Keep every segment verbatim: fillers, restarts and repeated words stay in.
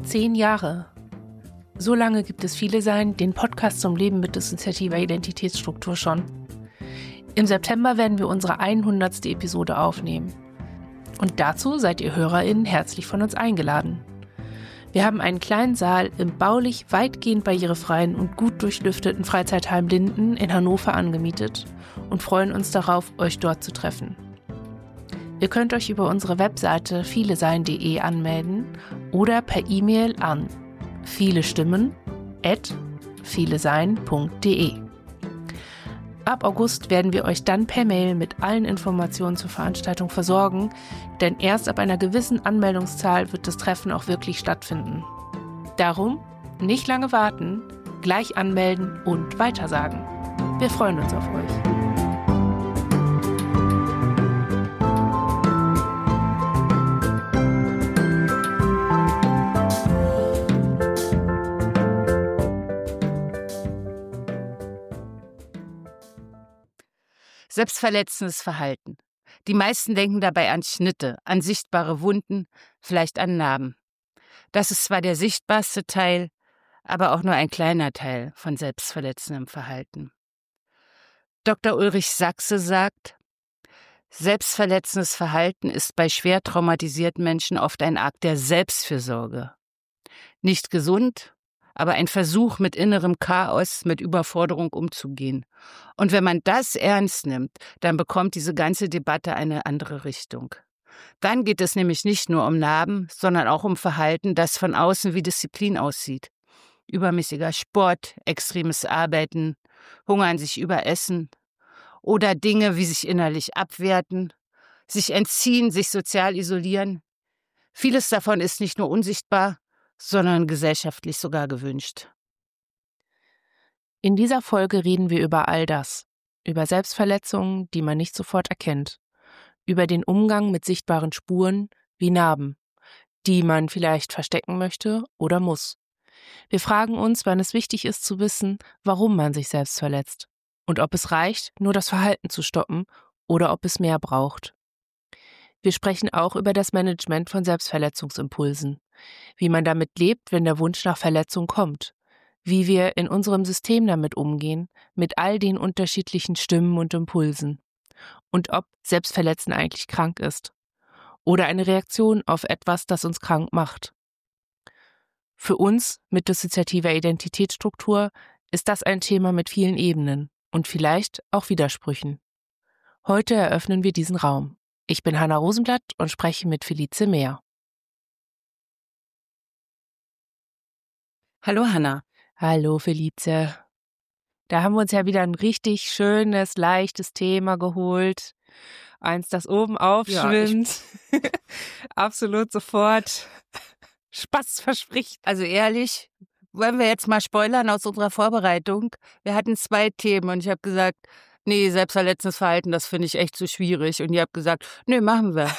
Zehn Jahre. So lange gibt es Viele Sein, den Podcast zum Leben mit dissoziativer Identitätsstruktur schon. Im September werden wir unsere hundertste Episode aufnehmen. Und dazu seid ihr HörerInnen herzlich von uns eingeladen. Wir haben einen kleinen Saal im baulich weitgehend barrierefreien und gut durchlüfteten Freizeitheim Linden in Hannover angemietet und freuen uns darauf, euch dort zu treffen. Ihr könnt euch über unsere Webseite vielesein punkt de anmelden oder per E-Mail an vielestimmen at vielesein punkt de. Ab August werden wir euch dann per Mail mit allen Informationen zur Veranstaltung versorgen, denn erst ab einer gewissen Anmeldungszahl wird das Treffen auch wirklich stattfinden. Darum nicht lange warten, gleich anmelden und weitersagen. Wir freuen uns auf euch. Selbstverletzendes Verhalten. Die meisten denken dabei an Schnitte, an sichtbare Wunden, vielleicht an Narben. Das ist zwar der sichtbarste Teil, aber auch nur ein kleiner Teil von selbstverletzendem Verhalten. Doktor Ulrich Sachse sagt, selbstverletzendes Verhalten ist bei schwer traumatisierten Menschen oft ein Akt der Selbstfürsorge. Nicht gesund, aber ein Versuch, mit innerem Chaos, mit Überforderung umzugehen. Und wenn man das ernst nimmt, dann bekommt diese ganze Debatte eine andere Richtung. Dann geht es nämlich nicht nur um Narben, sondern auch um Verhalten, das von außen wie Disziplin aussieht. Übermäßiger Sport, extremes Arbeiten, Hungern, sich überessen oder Dinge wie sich innerlich abwerten, sich entziehen, sich sozial isolieren. Vieles davon ist nicht nur unsichtbar, sondern gesellschaftlich sogar gewünscht. In dieser Folge reden wir über all das. Über Selbstverletzungen, die man nicht sofort erkennt. Über den Umgang mit sichtbaren Spuren wie Narben, die man vielleicht verstecken möchte oder muss. Wir fragen uns, wann es wichtig ist zu wissen, warum man sich selbst verletzt. Und ob es reicht, nur das Verhalten zu stoppen oder ob es mehr braucht. Wir sprechen auch über das Management von Selbstverletzungsimpulsen. Wie man damit lebt, wenn der Wunsch nach Verletzung kommt. Wie wir in unserem System damit umgehen, mit all den unterschiedlichen Stimmen und Impulsen. Und ob Selbstverletzen eigentlich krank ist. Oder eine Reaktion auf etwas, das uns krank macht. Für uns mit dissoziativer Identitätsstruktur ist das ein Thema mit vielen Ebenen und vielleicht auch Widersprüchen. Heute eröffnen wir diesen Raum. Ich bin Hanna Rosenblatt und spreche mit Felice Mehr. Hallo Hanna. Hallo Felice. Da haben wir uns ja wieder ein richtig schönes, leichtes Thema geholt. Eins, das oben aufschwimmt. Ja, absolut sofort Spaß verspricht. Also ehrlich, wollen wir jetzt mal spoilern aus unserer Vorbereitung? Wir hatten zwei Themen und ich habe gesagt, nee, selbstverletzendes Verhalten, das finde ich echt zu schwierig. Und ihr habt gesagt, nee, machen wir.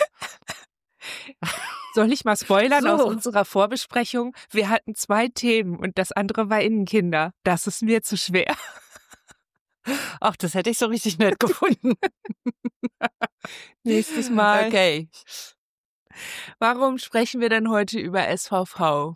Soll ich mal spoilern so. Aus unserer Vorbesprechung? Wir hatten zwei Themen und das andere war Innenkinder. Das ist mir zu schwer. Ach, das hätte ich so richtig nett gefunden. Nächstes Mal. Okay. Warum sprechen wir denn heute über S V V?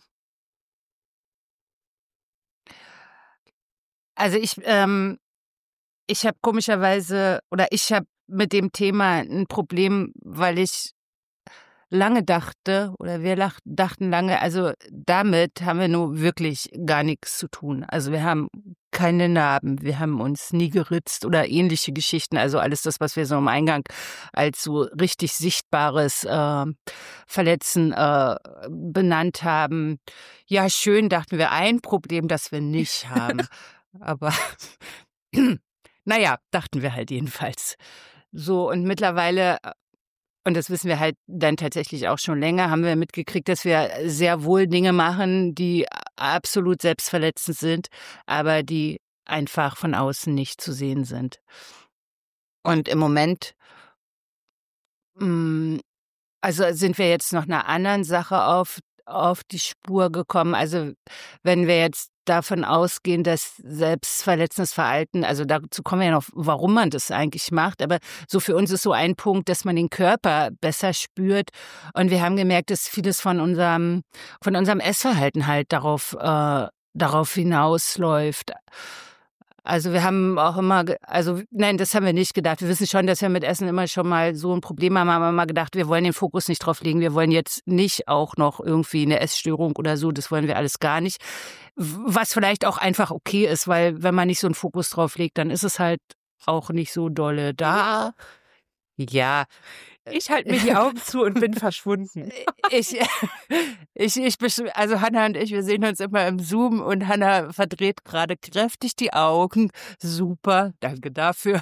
Also ich, ähm, ich habe komischerweise, oder ich habe mit dem Thema ein Problem, weil ich lange dachte, oder wir dachten lange, also damit haben wir nur wirklich gar nichts zu tun. Also wir haben keine Narben, wir haben uns nie geritzt oder ähnliche Geschichten, also alles das, was wir so im Eingang als so richtig sichtbares äh, Verletzen äh, benannt haben. Ja, schön, dachten wir, ein Problem, das wir nicht haben. Aber naja, dachten wir halt jedenfalls. So, und mittlerweile, und das wissen wir halt dann tatsächlich auch schon länger, haben wir mitgekriegt, dass wir sehr wohl Dinge machen, die absolut selbstverletzend sind, aber die einfach von außen nicht zu sehen sind. Und im Moment, also sind wir jetzt noch einer anderen Sache auf auf die Spur gekommen. Also wenn wir jetzt davon ausgehen, dass selbstverletzendes Verhalten, also dazu kommen wir ja noch, warum man das eigentlich macht, aber so für uns ist so ein Punkt, dass man den Körper besser spürt und wir haben gemerkt, dass vieles von unserem, von unserem Essverhalten halt darauf, äh, darauf hinausläuft. Also wir haben auch immer, also nein, das haben wir nicht gedacht. Wir wissen schon, dass wir mit Essen immer schon mal so ein Problem haben, aber immer gedacht, wir wollen den Fokus nicht drauf legen. Wir wollen jetzt nicht auch noch irgendwie eine Essstörung oder so, das wollen wir alles gar nicht. Was vielleicht auch einfach okay ist, weil wenn man nicht so einen Fokus drauf legt, dann ist es halt auch nicht so dolle da. Ja. Ich halte mir die Augen zu und bin verschwunden. Ich, ich, ich, also Hannah und ich, wir sehen uns immer im Zoom und Hannah verdreht gerade kräftig die Augen. Super, danke dafür.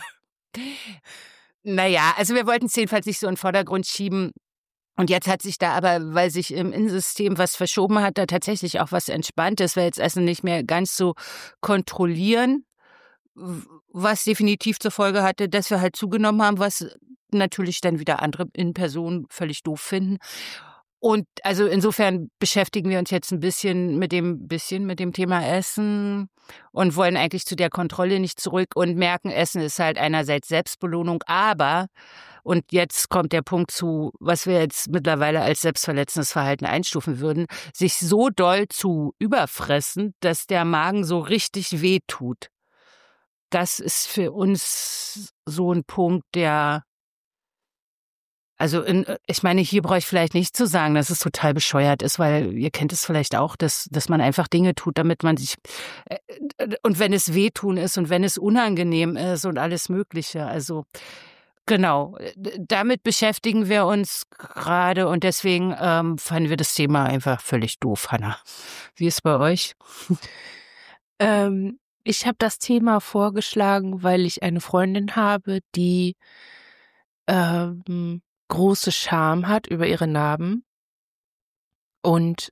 Naja, also wir wollten es jedenfalls nicht so in den Vordergrund schieben. Und jetzt hat sich da aber, weil sich im Innensystem was verschoben hat, da tatsächlich auch was entspannt ist, weil jetzt Essen nicht mehr ganz so kontrollieren, was definitiv zur Folge hatte, dass wir halt zugenommen haben, was natürlich dann wieder andere in Person völlig doof finden. Und also insofern beschäftigen wir uns jetzt ein bisschen mit dem bisschen mit dem Thema Essen und wollen eigentlich zu der Kontrolle nicht zurück und merken, Essen ist halt einerseits Selbstbelohnung, aber, und jetzt kommt der Punkt zu, was wir jetzt mittlerweile als selbstverletzendes Verhalten einstufen würden, sich so doll zu überfressen, dass der Magen so richtig wehtut. Das ist für uns so ein Punkt, der Also in, ich meine, hier brauche ich vielleicht nicht zu sagen, dass es total bescheuert ist, weil ihr kennt es vielleicht auch, dass, dass man einfach Dinge tut, damit man sich, und wenn es wehtun ist und wenn es unangenehm ist und alles Mögliche. Also genau, damit beschäftigen wir uns gerade und deswegen ähm, fanden wir das Thema einfach völlig doof, Hannah. Wie ist es bei euch? ähm, ich habe das Thema vorgeschlagen, weil ich eine Freundin habe, die ähm, große Scham hat über ihre Narben. Und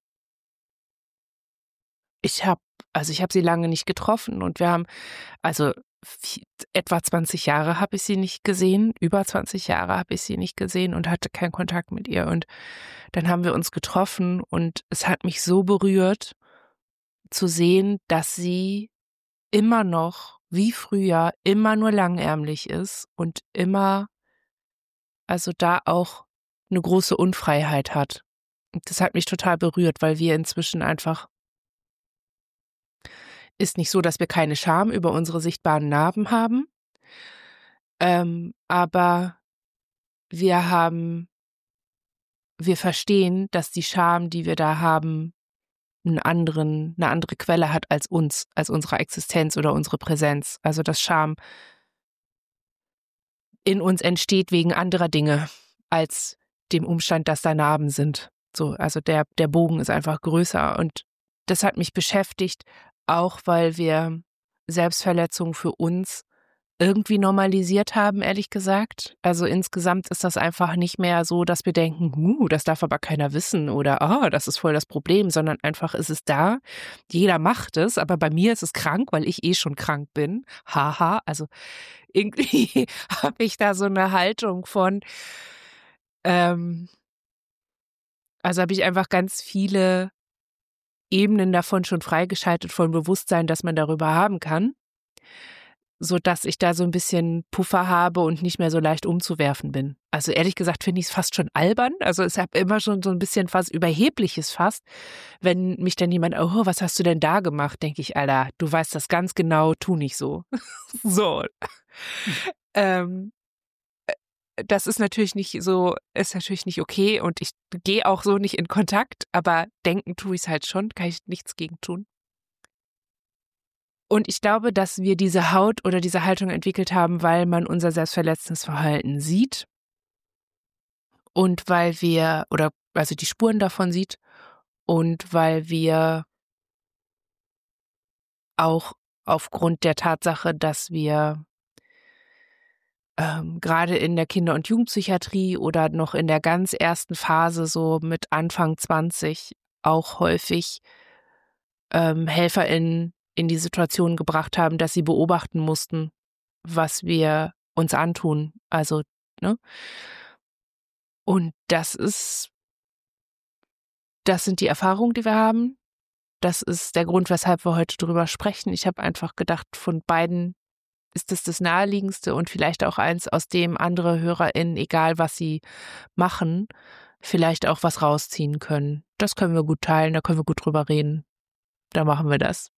ich habe, also ich habe sie lange nicht getroffen und wir haben, also viel, etwa zwanzig Jahre habe ich sie nicht gesehen, über zwanzig Jahre habe ich sie nicht gesehen und hatte keinen Kontakt mit ihr. Und dann haben wir uns getroffen und es hat mich so berührt zu sehen, dass sie immer noch, wie früher, immer nur langärmlich ist und immer, also da auch eine große Unfreiheit hat. Und das hat mich total berührt, weil wir inzwischen einfach, ist nicht so, dass wir keine Scham über unsere sichtbaren Narben haben, ähm, aber wir haben, wir verstehen, dass die Scham, die wir da haben, einen anderen, eine andere Quelle hat als uns, als unsere Existenz oder unsere Präsenz. Also dass Scham in uns entsteht wegen anderer Dinge als dem Umstand, dass da Narben sind. So, also der, der Bogen ist einfach größer und das hat mich beschäftigt, auch weil wir Selbstverletzungen für uns irgendwie normalisiert haben, ehrlich gesagt. Also insgesamt ist das einfach nicht mehr so, dass wir denken, uh, das darf aber keiner wissen oder ah, oh, das ist voll das Problem, sondern einfach ist es da. Jeder macht es, aber bei mir ist es krank, weil ich eh schon krank bin. Haha, also irgendwie habe ich da so eine Haltung von, ähm, also habe ich einfach ganz viele Ebenen davon schon freigeschaltet von Bewusstsein, dass man darüber haben kann, so dass ich da so ein bisschen Puffer habe und nicht mehr so leicht umzuwerfen bin. Also ehrlich gesagt finde ich es fast schon albern. Also es habe immer schon so ein bisschen was Überhebliches fast. Wenn mich dann jemand, oh, was hast du denn da gemacht? Denke ich, Alter, du weißt das ganz genau, tu nicht so. so. ähm, das ist natürlich nicht so, ist natürlich nicht okay und ich gehe auch so nicht in Kontakt, aber denken tue ich es halt schon, kann ich nichts gegen tun. Und ich glaube, dass wir diese Haut oder diese Haltung entwickelt haben, weil man unser selbstverletzendes Verhalten sieht und weil wir, oder also die Spuren davon sieht und weil wir auch aufgrund der Tatsache, dass wir ähm, gerade in der Kinder- und Jugendpsychiatrie oder noch in der ganz ersten Phase, so mit Anfang zwanzig, auch häufig ähm, HelferInnen in die Situation gebracht haben, dass sie beobachten mussten, was wir uns antun. Also, ne? Und das ist das sind die Erfahrungen, die wir haben. Das ist der Grund, weshalb wir heute drüber sprechen. Ich habe einfach gedacht, von beiden ist das das Naheliegendste und vielleicht auch eins, aus dem andere HörerInnen, egal was sie machen, vielleicht auch was rausziehen können. Das können wir gut teilen, da können wir gut drüber reden. Da machen wir das.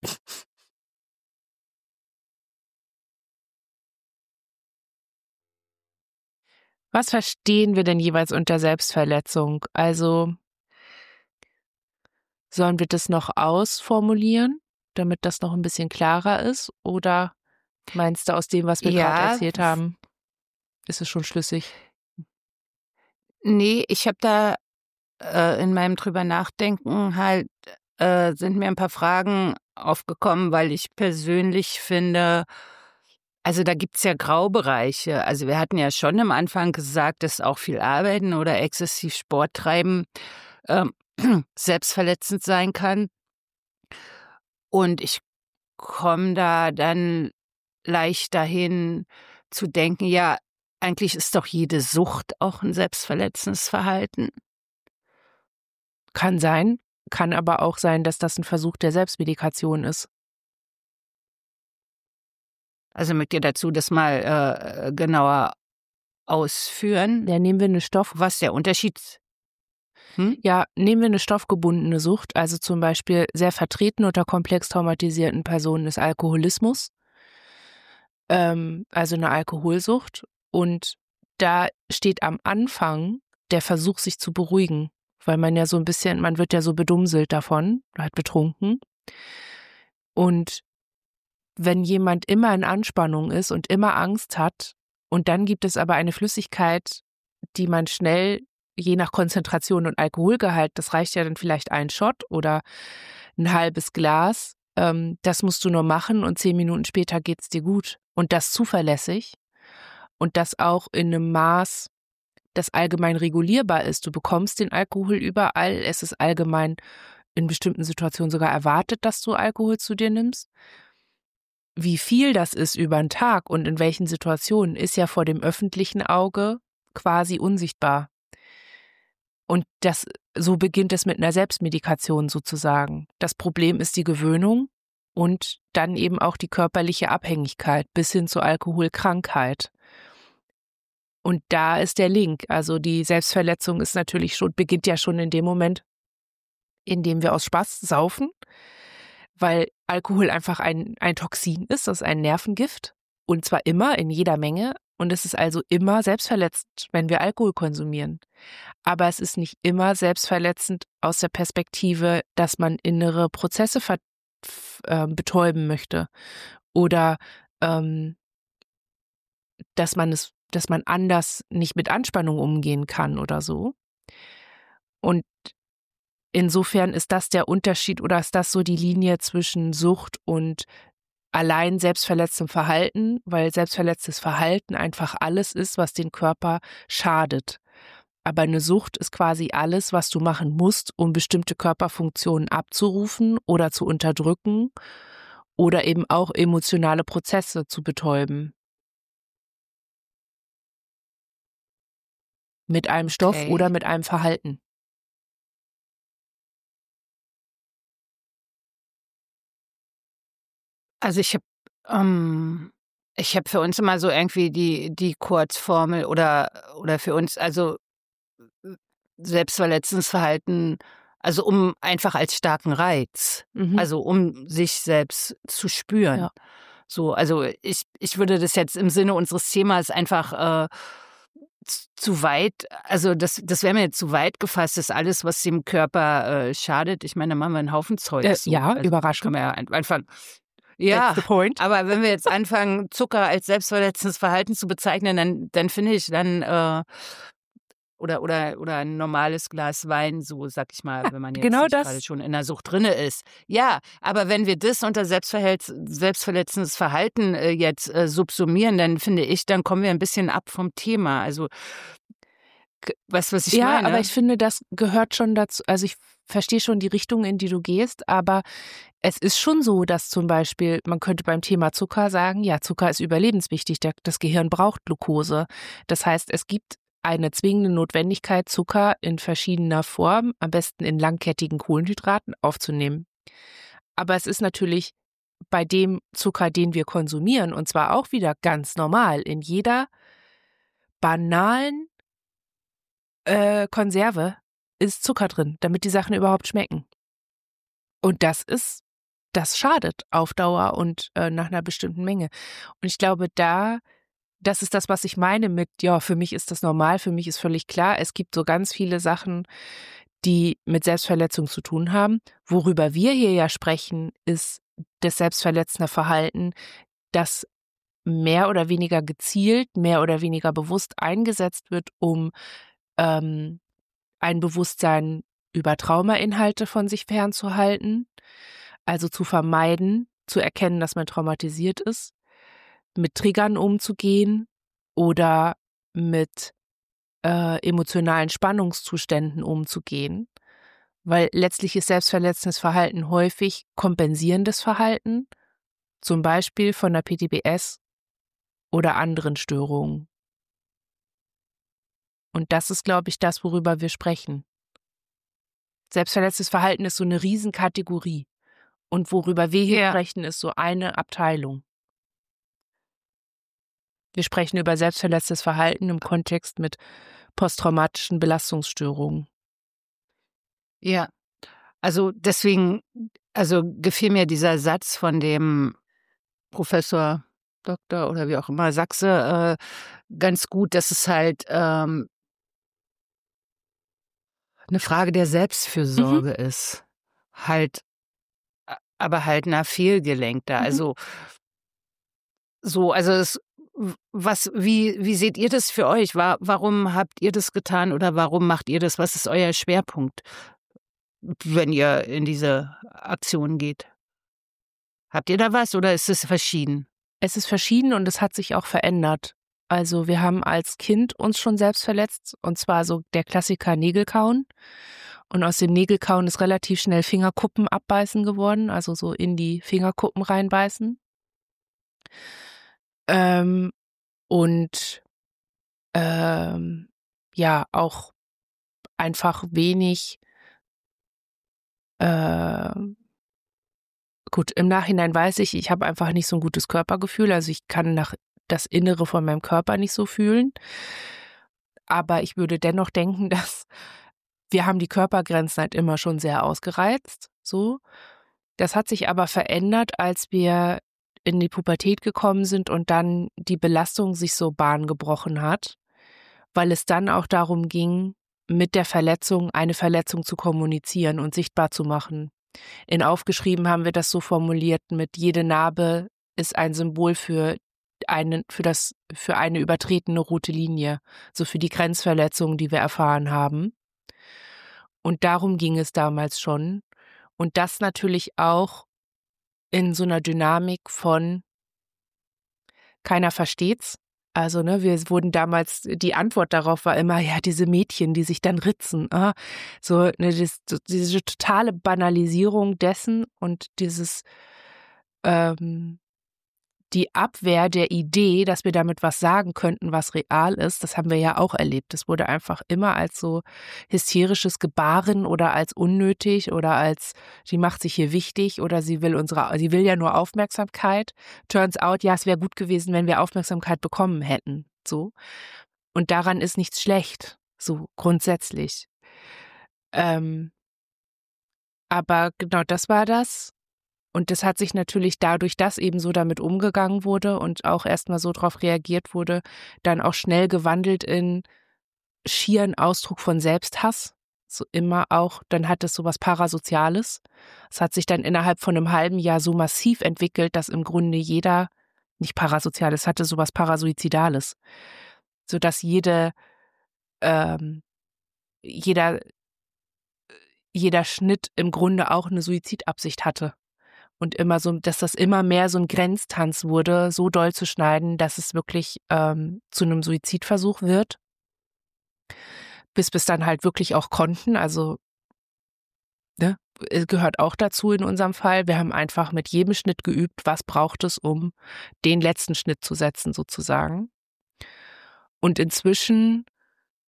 Was verstehen wir denn jeweils unter Selbstverletzung? Also sollen wir das noch ausformulieren, damit das noch ein bisschen klarer ist? Oder meinst du, aus dem, was wir Ja. gerade erzählt haben, ist es schon schlüssig? Nee, ich habe da äh, in meinem drüber nachdenken halt, äh, sind mir ein paar Fragen aufgekommen, weil ich persönlich finde, also da gibt's ja Graubereiche. Also wir hatten ja schon am Anfang gesagt, dass auch viel Arbeiten oder exzessiv Sport treiben ähm, selbstverletzend sein kann. Und ich komme da dann leicht dahin zu denken, ja, eigentlich ist doch jede Sucht auch ein selbstverletzendes Verhalten. Kann sein, kann aber auch sein, dass das ein Versuch der Selbstmedikation ist. Also mögt ihr dazu das mal äh, genauer ausführen, Ja, nehmen wir eine Stoff, was der Unterschied ist? Hm? ja, nehmen wir eine stoffgebundene Sucht, also zum Beispiel sehr vertreten unter komplex traumatisierten Personen ist Alkoholismus, ähm, also eine Alkoholsucht. Und da steht am Anfang der Versuch, sich zu beruhigen, weil man ja so ein bisschen, man wird ja so bedumselt davon, halt betrunken. Und wenn jemand immer in Anspannung ist und immer Angst hat und dann gibt es aber eine Flüssigkeit, die man schnell, je nach Konzentration und Alkoholgehalt, das reicht ja dann vielleicht ein Shot oder ein halbes Glas, ähm, das musst du nur machen und zehn Minuten später geht's dir gut. Und das zuverlässig und das auch in einem Maß, das allgemein regulierbar ist. Du bekommst den Alkohol überall, es ist allgemein in bestimmten Situationen sogar erwartet, dass du Alkohol zu dir nimmst. Wie viel das ist über den Tag und in welchen Situationen, ist ja vor dem öffentlichen Auge quasi unsichtbar. Und das, so beginnt es mit einer Selbstmedikation sozusagen. Das Problem ist die Gewöhnung und dann eben auch die körperliche Abhängigkeit bis hin zur Alkoholkrankheit. Und da ist der Link. Also die Selbstverletzung ist natürlich schon, beginnt ja schon in dem Moment, in dem wir aus Spaß saufen, weil Alkohol einfach ein, ein Toxin ist, das ist ein Nervengift und zwar immer in jeder Menge und es ist also immer selbstverletzend, wenn wir Alkohol konsumieren. Aber es ist nicht immer selbstverletzend aus der Perspektive, dass man innere Prozesse ver- äh, betäuben möchte oder ähm, dass man es, dass man anders nicht mit Anspannung umgehen kann oder so. Und insofern ist das der Unterschied oder ist das so die Linie zwischen Sucht und allein selbstverletztem Verhalten, weil selbstverletztes Verhalten einfach alles ist, was den Körper schadet. Aber eine Sucht ist quasi alles, was du machen musst, um bestimmte Körperfunktionen abzurufen oder zu unterdrücken oder eben auch emotionale Prozesse zu betäuben. Mit einem Stoff Okay. oder mit einem Verhalten. Also ich habe ähm, ich habe für uns immer so irgendwie die die Kurzformel oder oder für uns also äh, selbstverletzendes Verhalten, also um einfach als starken Reiz, Mhm. also um sich selbst zu spüren. Ja. So, also ich ich würde das jetzt im Sinne unseres Themas einfach äh, z- zu weit, also das das wäre mir jetzt zu weit gefasst, dass alles, was dem Körper äh, schadet, ich meine, da machen wir einen Haufen Zeug. Äh, so. ja, Also, überraschend. Kann man ja ein- einfach That's ja, the point. aber wenn wir jetzt anfangen, Zucker als selbstverletzendes Verhalten zu bezeichnen, dann, dann finde ich dann, äh, oder, oder, oder ein normales Glas Wein, so sag ich mal, wenn man jetzt genau nicht das. gerade schon in der Sucht drinne ist. Ja, aber wenn wir das unter Selbstverhält- selbstverletzendes Verhalten äh, jetzt äh, subsumieren, dann finde ich, dann kommen wir ein bisschen ab vom Thema. Also, g- weißt du, was ich Ja, meine? aber ich finde, das gehört schon dazu. Also ich verstehe schon die Richtung, in die du gehst, aber es ist schon so, dass zum Beispiel, man könnte beim Thema Zucker sagen, ja, Zucker ist überlebenswichtig, der, das Gehirn braucht Glucose. Das heißt, es gibt eine zwingende Notwendigkeit, Zucker in verschiedener Form, am besten in langkettigen Kohlenhydraten, aufzunehmen. Aber es ist natürlich bei dem Zucker, den wir konsumieren, und zwar auch wieder ganz normal, in jeder banalen äh, Konserve ist Zucker drin, damit die Sachen überhaupt schmecken. Und das ist, das schadet auf Dauer und äh, nach einer bestimmten Menge. Und ich glaube, da, das ist das, was ich meine mit, ja, für mich ist das normal, für mich ist völlig klar, es gibt so ganz viele Sachen, die mit Selbstverletzung zu tun haben. Worüber wir hier ja sprechen, ist das selbstverletzende Verhalten, das mehr oder weniger gezielt, mehr oder weniger bewusst eingesetzt wird, um ähm, ein Bewusstsein über Traumainhalte von sich fernzuhalten, also zu vermeiden, zu erkennen, dass man traumatisiert ist, mit Triggern umzugehen oder mit äh, emotionalen Spannungszuständen umzugehen, weil letztlich ist selbstverletzendes Verhalten häufig kompensierendes Verhalten, zum Beispiel von der P T B S oder anderen Störungen. Und das ist, glaube ich, das, worüber wir sprechen. Selbstverletztes Verhalten ist so eine Riesenkategorie. Und worüber wir hier Ja. sprechen, ist so eine Abteilung. Wir sprechen über selbstverletztes Verhalten im Kontext mit posttraumatischen Belastungsstörungen. Ja, also deswegen, also gefiel mir dieser Satz von dem Professor Doktor oder wie auch immer Sachse äh, ganz gut, dass es halt ähm, eine Frage der Selbstfürsorge mhm. ist. Halt, aber halt na fehlgelenkter. Mhm. Also so, also es, was, wie, wie seht ihr das für euch? War, warum habt ihr das getan oder warum macht ihr das? Was ist euer Schwerpunkt, wenn ihr in diese Aktion geht? Habt ihr da was oder ist es verschieden? Es ist verschieden und es hat sich auch verändert. Also wir haben als Kind uns schon selbst verletzt, und zwar so der Klassiker Nägelkauen. Und aus dem Nägelkauen ist relativ schnell Fingerkuppen abbeißen geworden, also so in die Fingerkuppen reinbeißen. Ähm, und ähm, ja, auch einfach wenig äh, gut, im Nachhinein weiß ich, ich habe einfach nicht so ein gutes Körpergefühl, also ich kann nach das Innere von meinem Körper nicht so fühlen. Aber ich würde dennoch denken, dass wir haben die Körpergrenzen halt immer schon sehr ausgereizt, so. Das hat sich aber verändert, als wir in die Pubertät gekommen sind und dann die Belastung sich so Bahn gebrochen hat, weil es dann auch darum ging, mit der Verletzung eine Verletzung zu kommunizieren und sichtbar zu machen. In Aufgeschrieben haben wir das so formuliert mit: Jede Narbe ist ein Symbol für eine, für das, für eine übertretene rote Linie, so für die Grenzverletzungen, die wir erfahren haben. Und darum ging es damals schon. Und das natürlich auch in so einer Dynamik von keiner versteht's. Also, ne, wir wurden damals, die Antwort darauf war immer, ja, diese Mädchen, die sich dann ritzen. Ah, so, ne, das, diese totale Banalisierung dessen und dieses, ähm, die Abwehr der Idee, dass wir damit was sagen könnten, was real ist, das haben wir ja auch erlebt. Das wurde einfach immer als so hysterisches Gebaren oder als unnötig oder als, sie macht sich hier wichtig oder sie will unsere, sie will ja nur Aufmerksamkeit. Turns out, ja, es wäre gut gewesen, wenn wir Aufmerksamkeit bekommen hätten. So. Und daran ist nichts schlecht, so grundsätzlich. Ähm, aber genau das war das. Und das hat sich natürlich dadurch, dass eben so damit umgegangen wurde und auch erstmal so drauf reagiert wurde, dann auch schnell gewandelt in schieren Ausdruck von Selbsthass. So immer auch, dann hat es so was Parasoziales. Es hat sich dann innerhalb von einem halben Jahr so massiv entwickelt, dass im Grunde jeder, nicht Parasoziales, es hatte so was Parasuizidales. Sodass jede, ähm, jeder, jeder Schnitt im Grunde auch eine Suizidabsicht hatte. Und immer so, dass das immer mehr so ein Grenztanz wurde, so doll zu schneiden, dass es wirklich ähm, zu einem Suizidversuch wird. Bis wir es dann halt wirklich auch konnten. Also, ne, gehört auch dazu in unserem Fall. Wir haben einfach mit jedem Schnitt geübt, was braucht es, um den letzten Schnitt zu setzen, sozusagen. Und inzwischen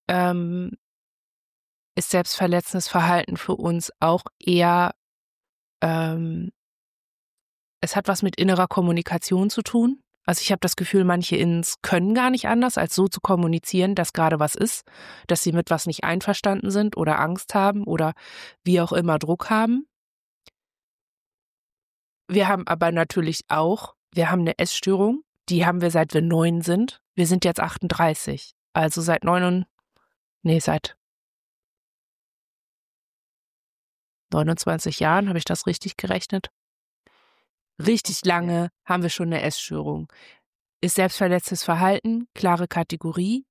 ähm, ist selbstverletzendes Verhalten für uns auch eher, ähm, es hat was mit innerer Kommunikation zu tun. Also ich habe das Gefühl, manche Innens können gar nicht anders, als so zu kommunizieren, dass gerade was ist, dass sie mit was nicht einverstanden sind oder Angst haben oder wie auch immer Druck haben. Wir haben aber natürlich auch, wir haben eine Essstörung, die haben wir seit wir neun sind. Wir sind jetzt achtunddreißig, also seit neun und, nee, seit neunundzwanzig Jahren, habe ich das richtig gerechnet? Richtig lange haben wir schon eine Essstörung. Ist selbstverletztes Verhalten, klare Kategorie,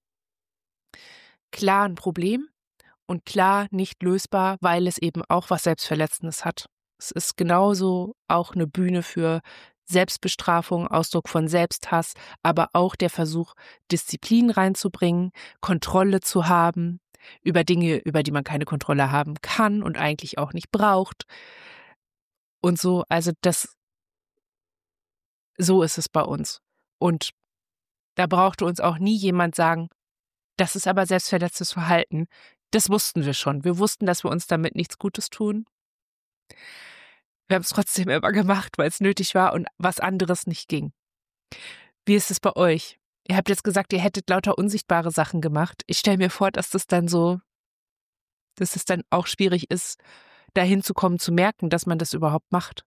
klar ein Problem und klar nicht lösbar, weil es eben auch was Selbstverletzendes hat. Es ist genauso auch eine Bühne für Selbstbestrafung, Ausdruck von Selbsthass, aber auch der Versuch, Disziplin reinzubringen, Kontrolle zu haben über Dinge, über die man keine Kontrolle haben kann und eigentlich auch nicht braucht. Und so, also das, so ist es bei uns. Und da brauchte uns auch nie jemand sagen, das ist aber selbstverletztes Verhalten. Das wussten wir schon. Wir wussten, dass wir uns damit nichts Gutes tun. Wir haben es trotzdem immer gemacht, weil es nötig war und was anderes nicht ging. Wie ist es bei euch? Ihr habt jetzt gesagt, ihr hättet lauter unsichtbare Sachen gemacht. Ich stelle mir vor, dass das dann so, dass es dann auch schwierig ist, dahin zu kommen, zu merken, dass man das überhaupt macht.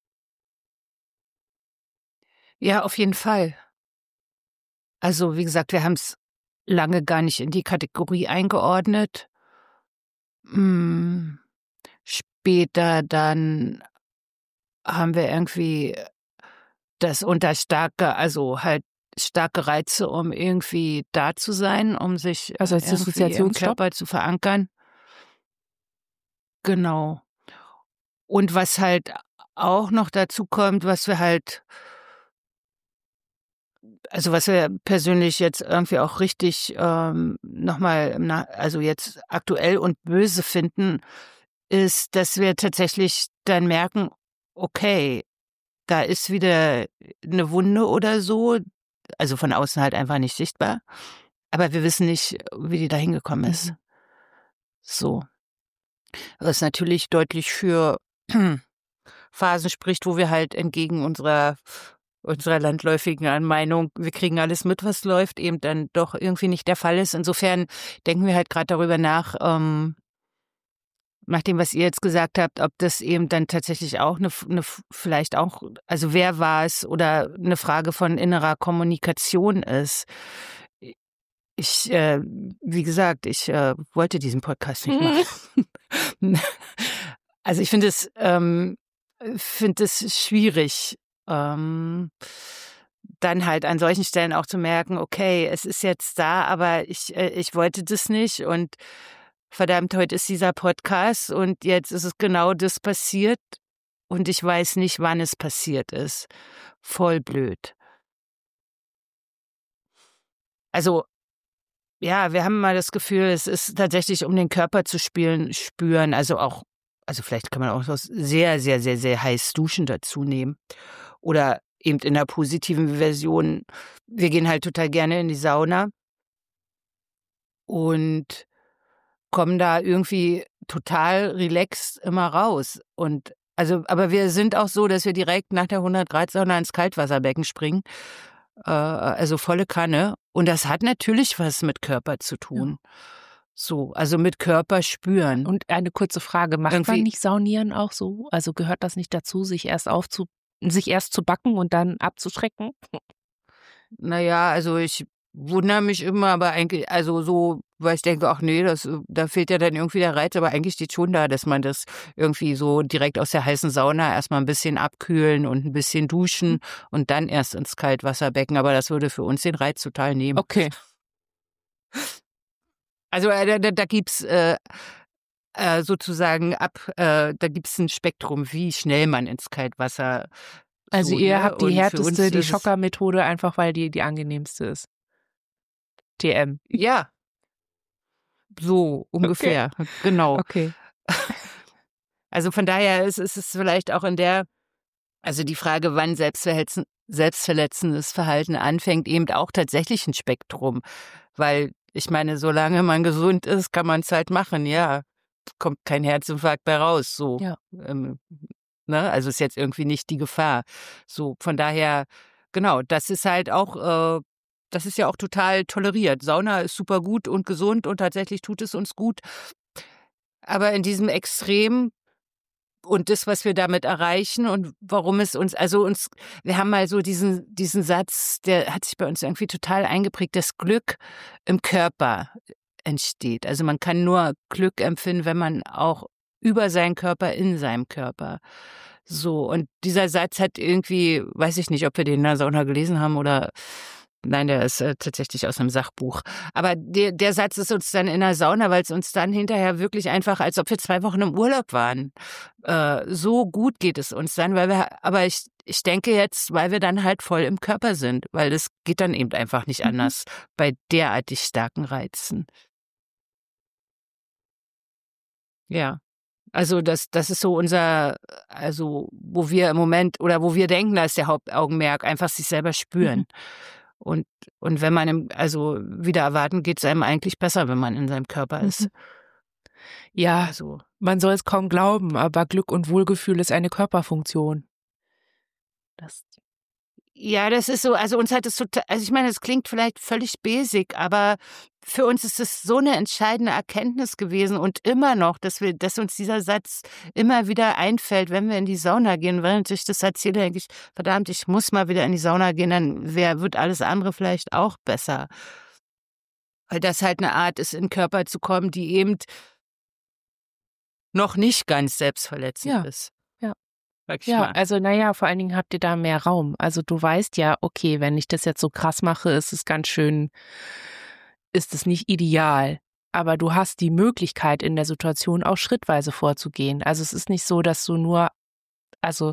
Ja, auf jeden Fall. Also, wie gesagt, wir haben es lange gar nicht in die Kategorie eingeordnet. Hm, später dann haben wir irgendwie das unter starke, also halt starke Reize, um irgendwie da zu sein, um sich Also als irgendwie im Dissoziationsstopp? Körper zu verankern. Genau. Und was halt auch noch dazu kommt, was wir halt, also was wir persönlich jetzt irgendwie auch richtig ähm, nochmal, also jetzt aktuell und böse finden, ist, dass wir tatsächlich dann merken, okay, da ist wieder eine Wunde oder so, also von außen halt einfach nicht sichtbar, aber wir wissen nicht, wie die da hingekommen ist. Mhm. So. Was natürlich deutlich für Phasen spricht, wo wir halt entgegen unserer unserer landläufigen Meinung, wir kriegen alles mit, was läuft, eben dann doch irgendwie nicht der Fall ist. Insofern denken wir halt gerade darüber nach, ähm, nach dem, was ihr jetzt gesagt habt, ob das eben dann tatsächlich auch eine, eine vielleicht auch, also wer war es oder eine Frage von innerer Kommunikation ist. Ich, äh, wie gesagt, ich äh, wollte diesen Podcast nicht machen. Also ich finde es, ähm, finde es schwierig, ähm, dann halt an solchen Stellen auch zu merken, okay, es ist jetzt da, aber ich, äh, ich wollte das nicht und verdammt, heute ist dieser Podcast und jetzt ist es genau das passiert und ich weiß nicht, wann es passiert ist. Voll blöd. Also, ja, wir haben mal das Gefühl, es ist tatsächlich, um den Körper zu spielen, spüren, also auch, also vielleicht kann man auch was sehr, sehr, sehr, sehr heiß duschen dazu nehmen. Oder eben in der positiven Version, wir gehen halt total gerne in die Sauna und kommen da irgendwie total relaxed immer raus. Und also, aber wir sind auch so, dass wir direkt nach der hundert Grad Sauna ins Kaltwasserbecken springen. Äh, also volle Kanne. Und das hat natürlich was mit Körper zu tun. Ja. So, also mit Körper spüren. Und eine kurze Frage, macht Irgendwie, man nicht Saunieren auch so? Also gehört das nicht dazu, sich erst aufzu, sich erst zu backen und dann abzuschrecken? naja, also ich wundere mich immer, aber eigentlich, also so, weil ich denke, ach nee, das, da fehlt ja dann irgendwie der Reiz, aber eigentlich steht schon da, dass man das irgendwie so direkt aus der heißen Sauna erstmal ein bisschen abkühlen und ein bisschen duschen und dann erst ins Kaltwasserbecken, aber das würde für uns den Reiz total nehmen. Okay. Also äh, da, da gibt's äh, äh, sozusagen ab, äh, da gibt's ein Spektrum, wie schnell man ins Kaltwasser. Also so, ihr ne? habt die Und für härteste, uns die ist es- Schocker-Methode, einfach weil die die angenehmste ist. T M. Ja, so ungefähr, genau. Okay. Also von daher ist, ist es vielleicht auch in der, also die Frage, wann selbstverletzen, selbstverletzendes Verhalten anfängt, eben auch tatsächlich ein Spektrum. Weil Ich meine, solange man gesund ist, kann man es halt machen, ja. Kommt kein Herzinfarkt bei raus, so. Ja. Ähm, ne? Also ist jetzt irgendwie nicht die Gefahr. So, von daher, genau, das ist halt auch, äh, das ist ja auch total toleriert. Sauna ist super gut und gesund und tatsächlich tut es uns gut. Aber in diesem Extrem und das, was wir damit erreichen und warum es uns, also uns, wir haben mal so diesen, diesen Satz, der hat sich bei uns irgendwie total eingeprägt, das Glück im Körper entsteht. Also man kann nur Glück empfinden, wenn man auch über seinen Körper in seinem Körper. So, und dieser Satz hat irgendwie, weiß ich nicht, ob wir den in der Sauna gelesen haben oder nein, der ist äh, tatsächlich aus einem Sachbuch. Aber der, der Satz ist uns dann in der Sauna, weil es uns dann hinterher wirklich einfach, als ob wir zwei Wochen im Urlaub waren. Äh, so gut geht es uns dann, weil wir, aber ich, ich denke jetzt, weil wir dann halt voll im Körper sind, weil das geht dann eben einfach nicht Mhm. anders bei derartig starken Reizen. Ja. Also das, das ist so unser, also wo wir im Moment oder wo wir denken, da ist der Hauptaugenmerk, einfach sich selber spüren. Mhm. Und, und wenn man, im, also wieder erwarten, geht es einem eigentlich besser, wenn man in seinem Körper ist. Mhm. Ja, Also, man soll es kaum glauben, aber Glück und Wohlgefühl ist eine Körperfunktion. Das ja, das ist so, also uns hat es total, also ich meine, es klingt vielleicht völlig basic, aber für uns ist es so eine entscheidende Erkenntnis gewesen und immer noch, dass wir, dass uns dieser Satz immer wieder einfällt, wenn wir in die Sauna gehen. Während ich das erzähle, denke ich, verdammt, ich muss mal wieder in die Sauna gehen, dann wär, wird alles andere vielleicht auch besser. Weil das halt eine Art ist, in den Körper zu kommen, die eben noch nicht ganz selbstverletzend Ja. ist. Ja. Sag ich Ja, mal. also naja, vor allen Dingen habt ihr da mehr Raum. Also du weißt ja, okay, wenn ich das jetzt so krass mache, ist es ganz schön, ist es nicht ideal. Aber du hast die Möglichkeit, in der Situation auch schrittweise vorzugehen. Also es ist nicht so, dass du nur, also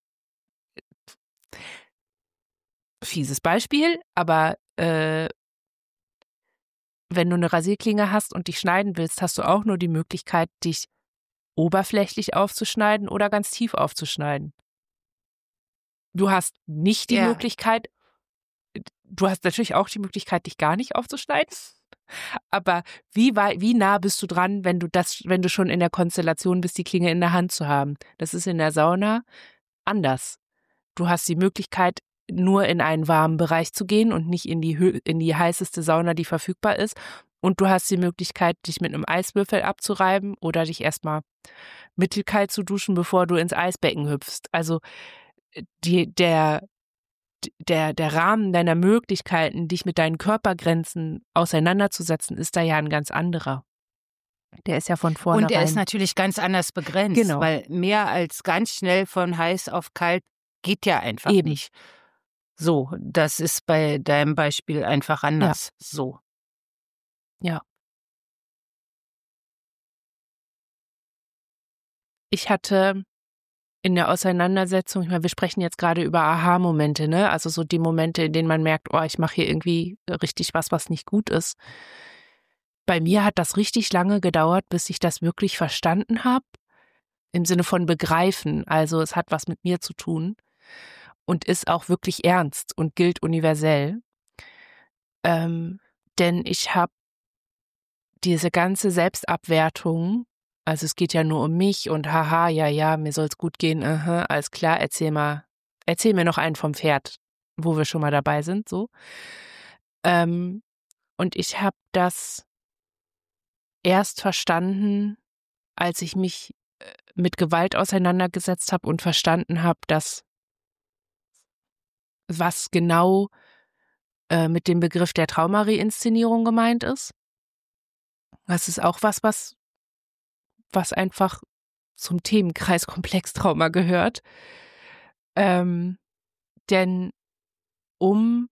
fieses Beispiel, aber äh, wenn du eine Rasierklinge hast und dich schneiden willst, hast du auch nur die Möglichkeit, dich oberflächlich aufzuschneiden oder ganz tief aufzuschneiden. Du hast nicht die Ja. Möglichkeit, du hast natürlich auch die Möglichkeit, dich gar nicht aufzuschneiden. Aber wie, wei- wie nah bist du dran, wenn du das, wenn du schon in der Konstellation bist, die Klinge in der Hand zu haben? Das ist in der Sauna anders. Du hast die Möglichkeit, nur in einen warmen Bereich zu gehen und nicht in die, hö- in die heißeste Sauna, die verfügbar ist. Und du hast die Möglichkeit, dich mit einem Eiswürfel abzureiben oder dich erstmal mittelkalt zu duschen, bevor du ins Eisbecken hüpfst. Also die, der, der, der Rahmen deiner Möglichkeiten, dich mit deinen Körpergrenzen auseinanderzusetzen, ist da ja ein ganz anderer. Der ist ja von vornherein. Und er ist natürlich ganz anders begrenzt, Genau. weil mehr als ganz schnell von heiß auf kalt geht ja einfach Eben. nicht. So, das ist bei deinem Beispiel einfach anders. So. Ja. Ich hatte in der Auseinandersetzung, ich meine, wir sprechen jetzt gerade über Aha-Momente, ne? Also so die Momente, in denen man merkt, oh, ich mache hier irgendwie richtig was, was nicht gut ist. Bei mir hat das richtig lange gedauert, bis ich das wirklich verstanden habe, im Sinne von begreifen. Also es hat was mit mir zu tun und ist auch wirklich ernst und gilt universell. Ähm, denn ich habe diese ganze Selbstabwertung, also es geht ja nur um mich und haha, ja, ja, mir soll's gut gehen, aha, alles klar, erzähl mal, erzähl mir noch einen vom Pferd, wo wir schon mal dabei sind, so. Ähm, und ich habe das erst verstanden, als ich mich äh, mit Gewalt auseinandergesetzt habe und verstanden habe, dass was genau äh, mit dem Begriff der Traumareinszenierung gemeint ist. Das ist auch was, was, was einfach zum Themenkreis Komplextrauma gehört. Ähm, denn um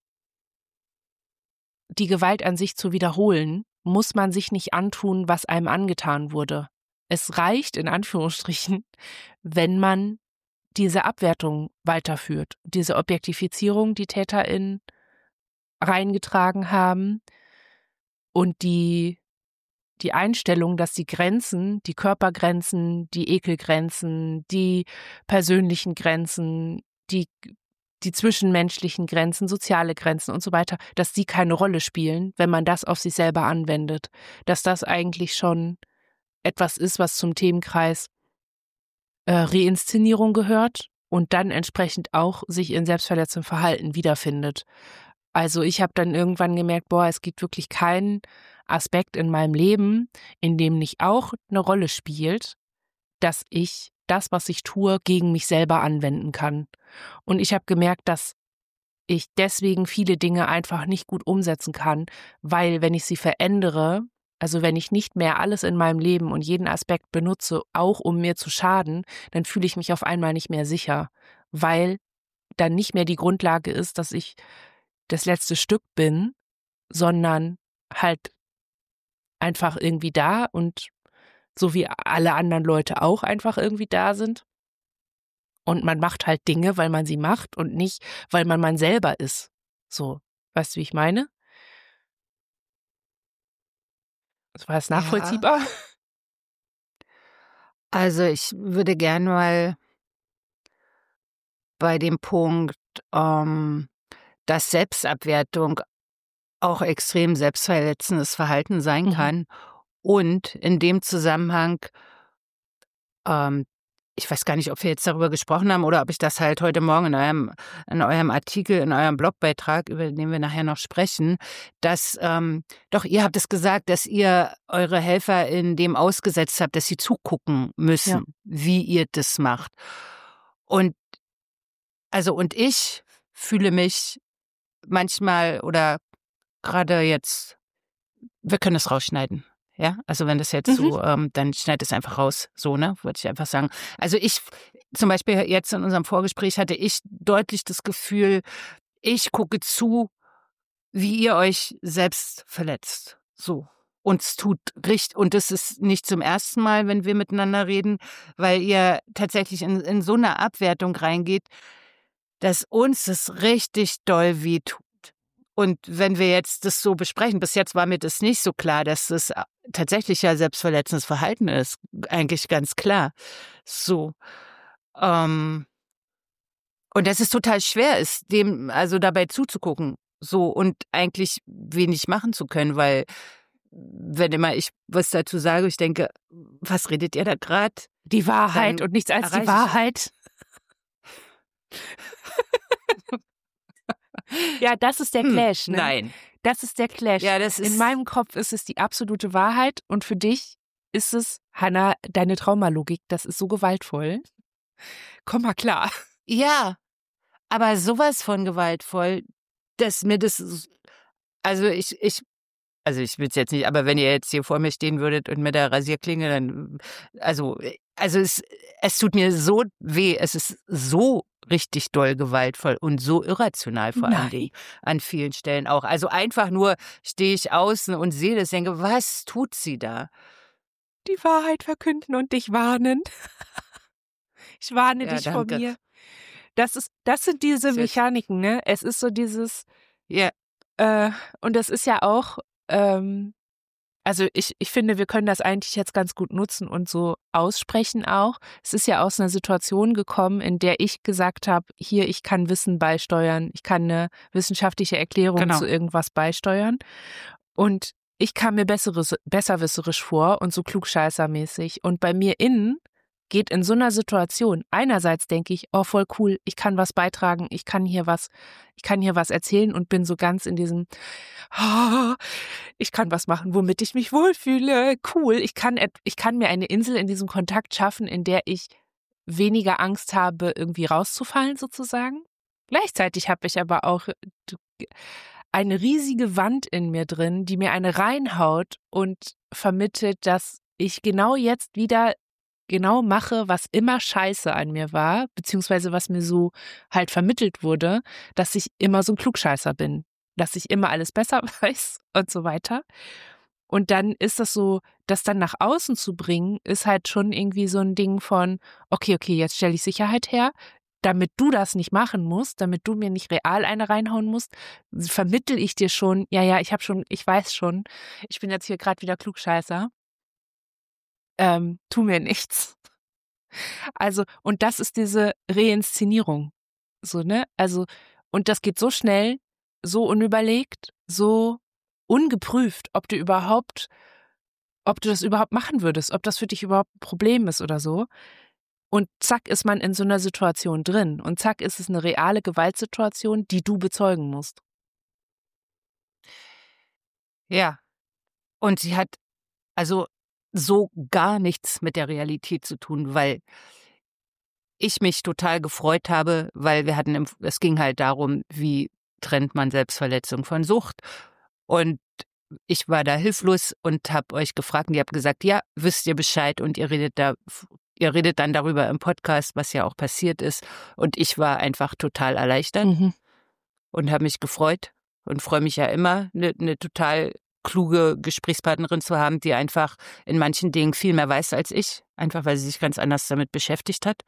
die Gewalt an sich zu wiederholen, muss man sich nicht antun, was einem angetan wurde. Es reicht, in Anführungsstrichen, wenn man diese Abwertung weiterführt, diese Objektifizierung, die TäterInnen reingetragen haben und die die Einstellung, dass die Grenzen, die Körpergrenzen, die Ekelgrenzen, die persönlichen Grenzen, die die zwischenmenschlichen Grenzen, soziale Grenzen und so weiter, dass die keine Rolle spielen, wenn man das auf sich selber anwendet. Dass das eigentlich schon etwas ist, was zum Themenkreis äh, Reinszenierung gehört und dann entsprechend auch sich in selbstverletzendem Verhalten wiederfindet. Also ich habe dann irgendwann gemerkt, boah, es gibt wirklich keinen Aspekt in meinem Leben, in dem nicht auch eine Rolle spielt, dass ich das, was ich tue, gegen mich selber anwenden kann. Und ich habe gemerkt, dass ich deswegen viele Dinge einfach nicht gut umsetzen kann, weil wenn ich sie verändere, also wenn ich nicht mehr alles in meinem Leben und jeden Aspekt benutze, auch um mir zu schaden, dann fühle ich mich auf einmal nicht mehr sicher, weil dann nicht mehr die Grundlage ist, dass ich das letzte Stück bin, sondern halt einfach irgendwie da und so wie alle anderen Leute auch einfach irgendwie da sind. Und man macht halt Dinge, weil man sie macht und nicht, weil man man selber ist. So, weißt du, wie ich meine? War das nachvollziehbar? Ja. Also ich würde gern mal bei dem Punkt, ähm, dass Selbstabwertung auch extrem selbstverletzendes Verhalten sein Mhm. kann. Und in dem Zusammenhang, ähm, ich weiß gar nicht, ob wir jetzt darüber gesprochen haben oder ob ich das halt heute Morgen in eurem, in eurem Artikel, in eurem Blogbeitrag, über den wir nachher noch sprechen, dass, ähm, doch, ihr habt es gesagt, dass ihr eure Helfer in dem ausgesetzt habt, dass sie zugucken müssen, Ja. wie ihr das macht. Und, also, und ich fühle mich manchmal oder gerade jetzt, wir können es rausschneiden. Ja, also wenn das jetzt Mhm. so, ähm, dann schneid es einfach raus, so, ne, würde ich einfach sagen. Also ich, zum Beispiel jetzt in unserem Vorgespräch hatte ich deutlich das Gefühl, ich gucke zu, wie ihr euch selbst verletzt. So. Und es tut richtig, und das ist nicht zum ersten Mal, wenn wir miteinander reden, weil ihr tatsächlich in, in so eine Abwertung reingeht, dass uns das richtig doll wehtut. Und wenn wir jetzt das so besprechen, bis jetzt war mir das nicht so klar, dass das tatsächlich ja selbstverletzendes Verhalten ist. Eigentlich ganz klar. So. Ähm, und dass es total schwer ist, dem, also dabei zuzugucken. So, und eigentlich wenig machen zu können, weil, wenn immer ich was dazu sage, ich denke, was redet ihr da gerade? Die Wahrheit Dann und nichts als die erreiche ich- Wahrheit. Ja, das ist der Hm, Clash, ne? Nein. Das ist der Clash. Ja, das In ist. meinem Kopf ist es die absolute Wahrheit und für dich ist es, Hannah, deine Traumalogik, das ist so gewaltvoll. Komm mal klar. Ja, aber sowas von gewaltvoll, dass mir das, also ich, ich, also ich will es jetzt nicht, aber wenn ihr jetzt hier vor mir stehen würdet und mit der Rasierklinge, dann, also, also es, es tut mir so weh, es ist so richtig doll gewaltvoll und so irrational vor allen Nein. Dingen an vielen Stellen auch. Also einfach nur stehe ich außen und sehe das, denke, was tut sie da? Die Wahrheit verkünden und dich warnen. Ich warne Ja, dich vor danke. mir. Das ist, das sind diese Sehr- Mechaniken, ne? Es ist so dieses, Ja, äh, und das ist ja auch, ähm, also ich, ich finde, wir können das eigentlich jetzt ganz gut nutzen und so aussprechen auch. Es ist ja aus einer Situation gekommen, in der ich gesagt habe, hier, ich kann Wissen beisteuern, ich kann eine wissenschaftliche Erklärung Genau. zu irgendwas beisteuern. Und ich kam mir besseres, besserwisserisch vor und so klugscheißermäßig. Und bei mir innen geht in so einer Situation, einerseits denke ich, oh, voll cool, ich kann was beitragen, ich kann hier was, ich kann hier was erzählen und bin so ganz in diesem, oh, ich kann was machen, womit ich mich wohlfühle, cool, ich kann, ich kann mir eine Insel in diesem Kontakt schaffen, in der ich weniger Angst habe, irgendwie rauszufallen sozusagen. Gleichzeitig habe ich aber auch eine riesige Wand in mir drin, die mir eine reinhaut und vermittelt, dass ich genau jetzt wieder genau mache, was immer scheiße an mir war, beziehungsweise was mir so halt vermittelt wurde, dass ich immer so ein Klugscheißer bin, dass ich immer alles besser weiß und so weiter. Und dann ist das so, das dann nach außen zu bringen, ist halt schon irgendwie so ein Ding von, okay, okay, jetzt stelle ich Sicherheit her, damit du das nicht machen musst, damit du mir nicht real eine reinhauen musst, vermittel ich dir schon, ja, ja, ich habe schon, ich weiß schon, ich bin jetzt hier gerade wieder Klugscheißer. Ähm, tu mir nichts. Also, und das ist diese Reinszenierung. So, ne? Also, und das geht so schnell, so unüberlegt, so ungeprüft, ob du überhaupt, ob du das überhaupt machen würdest, ob das für dich überhaupt ein Problem ist oder so. Und zack ist man in so einer Situation drin. Und zack ist es eine reale Gewaltsituation, die du bezeugen musst. Ja. Und sie hat also so gar nichts mit der Realität zu tun, weil ich mich total gefreut habe, weil wir hatten, im, es ging halt darum, wie trennt man Selbstverletzung von Sucht. Und ich war da hilflos und habe euch gefragt und ihr habt gesagt, ja, wisst ihr Bescheid und ihr redet da, ihr redet dann darüber im Podcast, was ja auch passiert ist. Und ich war einfach total erleichtert Mhm. und habe mich gefreut und freue mich ja immer, eine ne total kluge Gesprächspartnerin zu haben, die einfach in manchen Dingen viel mehr weiß als ich, einfach weil sie sich ganz anders damit beschäftigt hat.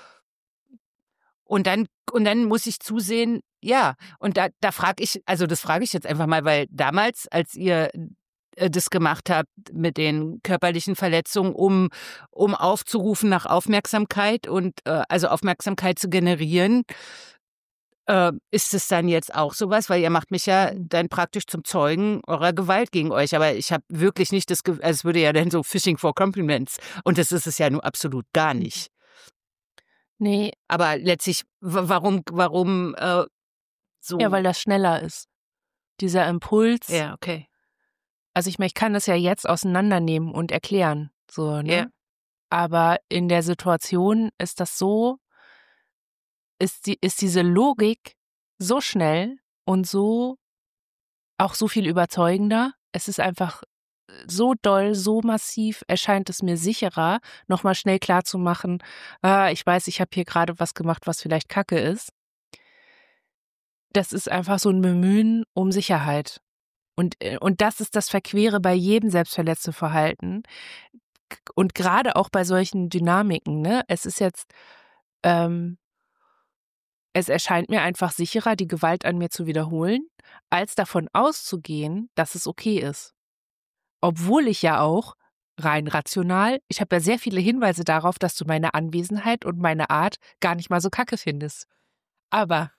Und dann, und dann muss ich zusehen, ja, und da, da frage ich, also das frage ich jetzt einfach mal, weil damals, als ihr äh, das gemacht habt mit den körperlichen Verletzungen, um, um aufzurufen nach Aufmerksamkeit und äh, also Aufmerksamkeit zu generieren, äh, ist es dann jetzt auch sowas? Weil ihr macht mich ja dann praktisch zum Zeugen eurer Gewalt gegen euch. Aber ich habe wirklich nicht das Gefühl, also es würde ja dann so Fishing for Compliments. Und das ist es ja nun absolut gar nicht. Nee, Aber letztlich, w- warum, warum äh, so? ja, weil das schneller ist. Dieser Impuls. Ja, okay. Also ich meine, ich kann das ja jetzt auseinandernehmen und erklären, so, ne? Ja. Aber in der Situation ist das so, ist die, ist diese Logik so schnell und so, auch so viel überzeugender. Es ist einfach so doll, so massiv erscheint es mir sicherer, nochmal schnell klarzumachen, ah, ich weiß, ich habe hier gerade was gemacht, was vielleicht Kacke ist. Das ist einfach so ein Bemühen um Sicherheit. Und, äh, und das ist das Verquere bei jedem selbstverletzten Verhalten. Und gerade auch bei solchen Dynamiken, ne? Es ist jetzt, ähm, es erscheint mir einfach sicherer, die Gewalt an mir zu wiederholen, als davon auszugehen, dass es okay ist. Obwohl ich ja auch rein rational, ich habe ja sehr viele Hinweise darauf, dass du meine Anwesenheit und meine Art gar nicht mal so kacke findest. Aber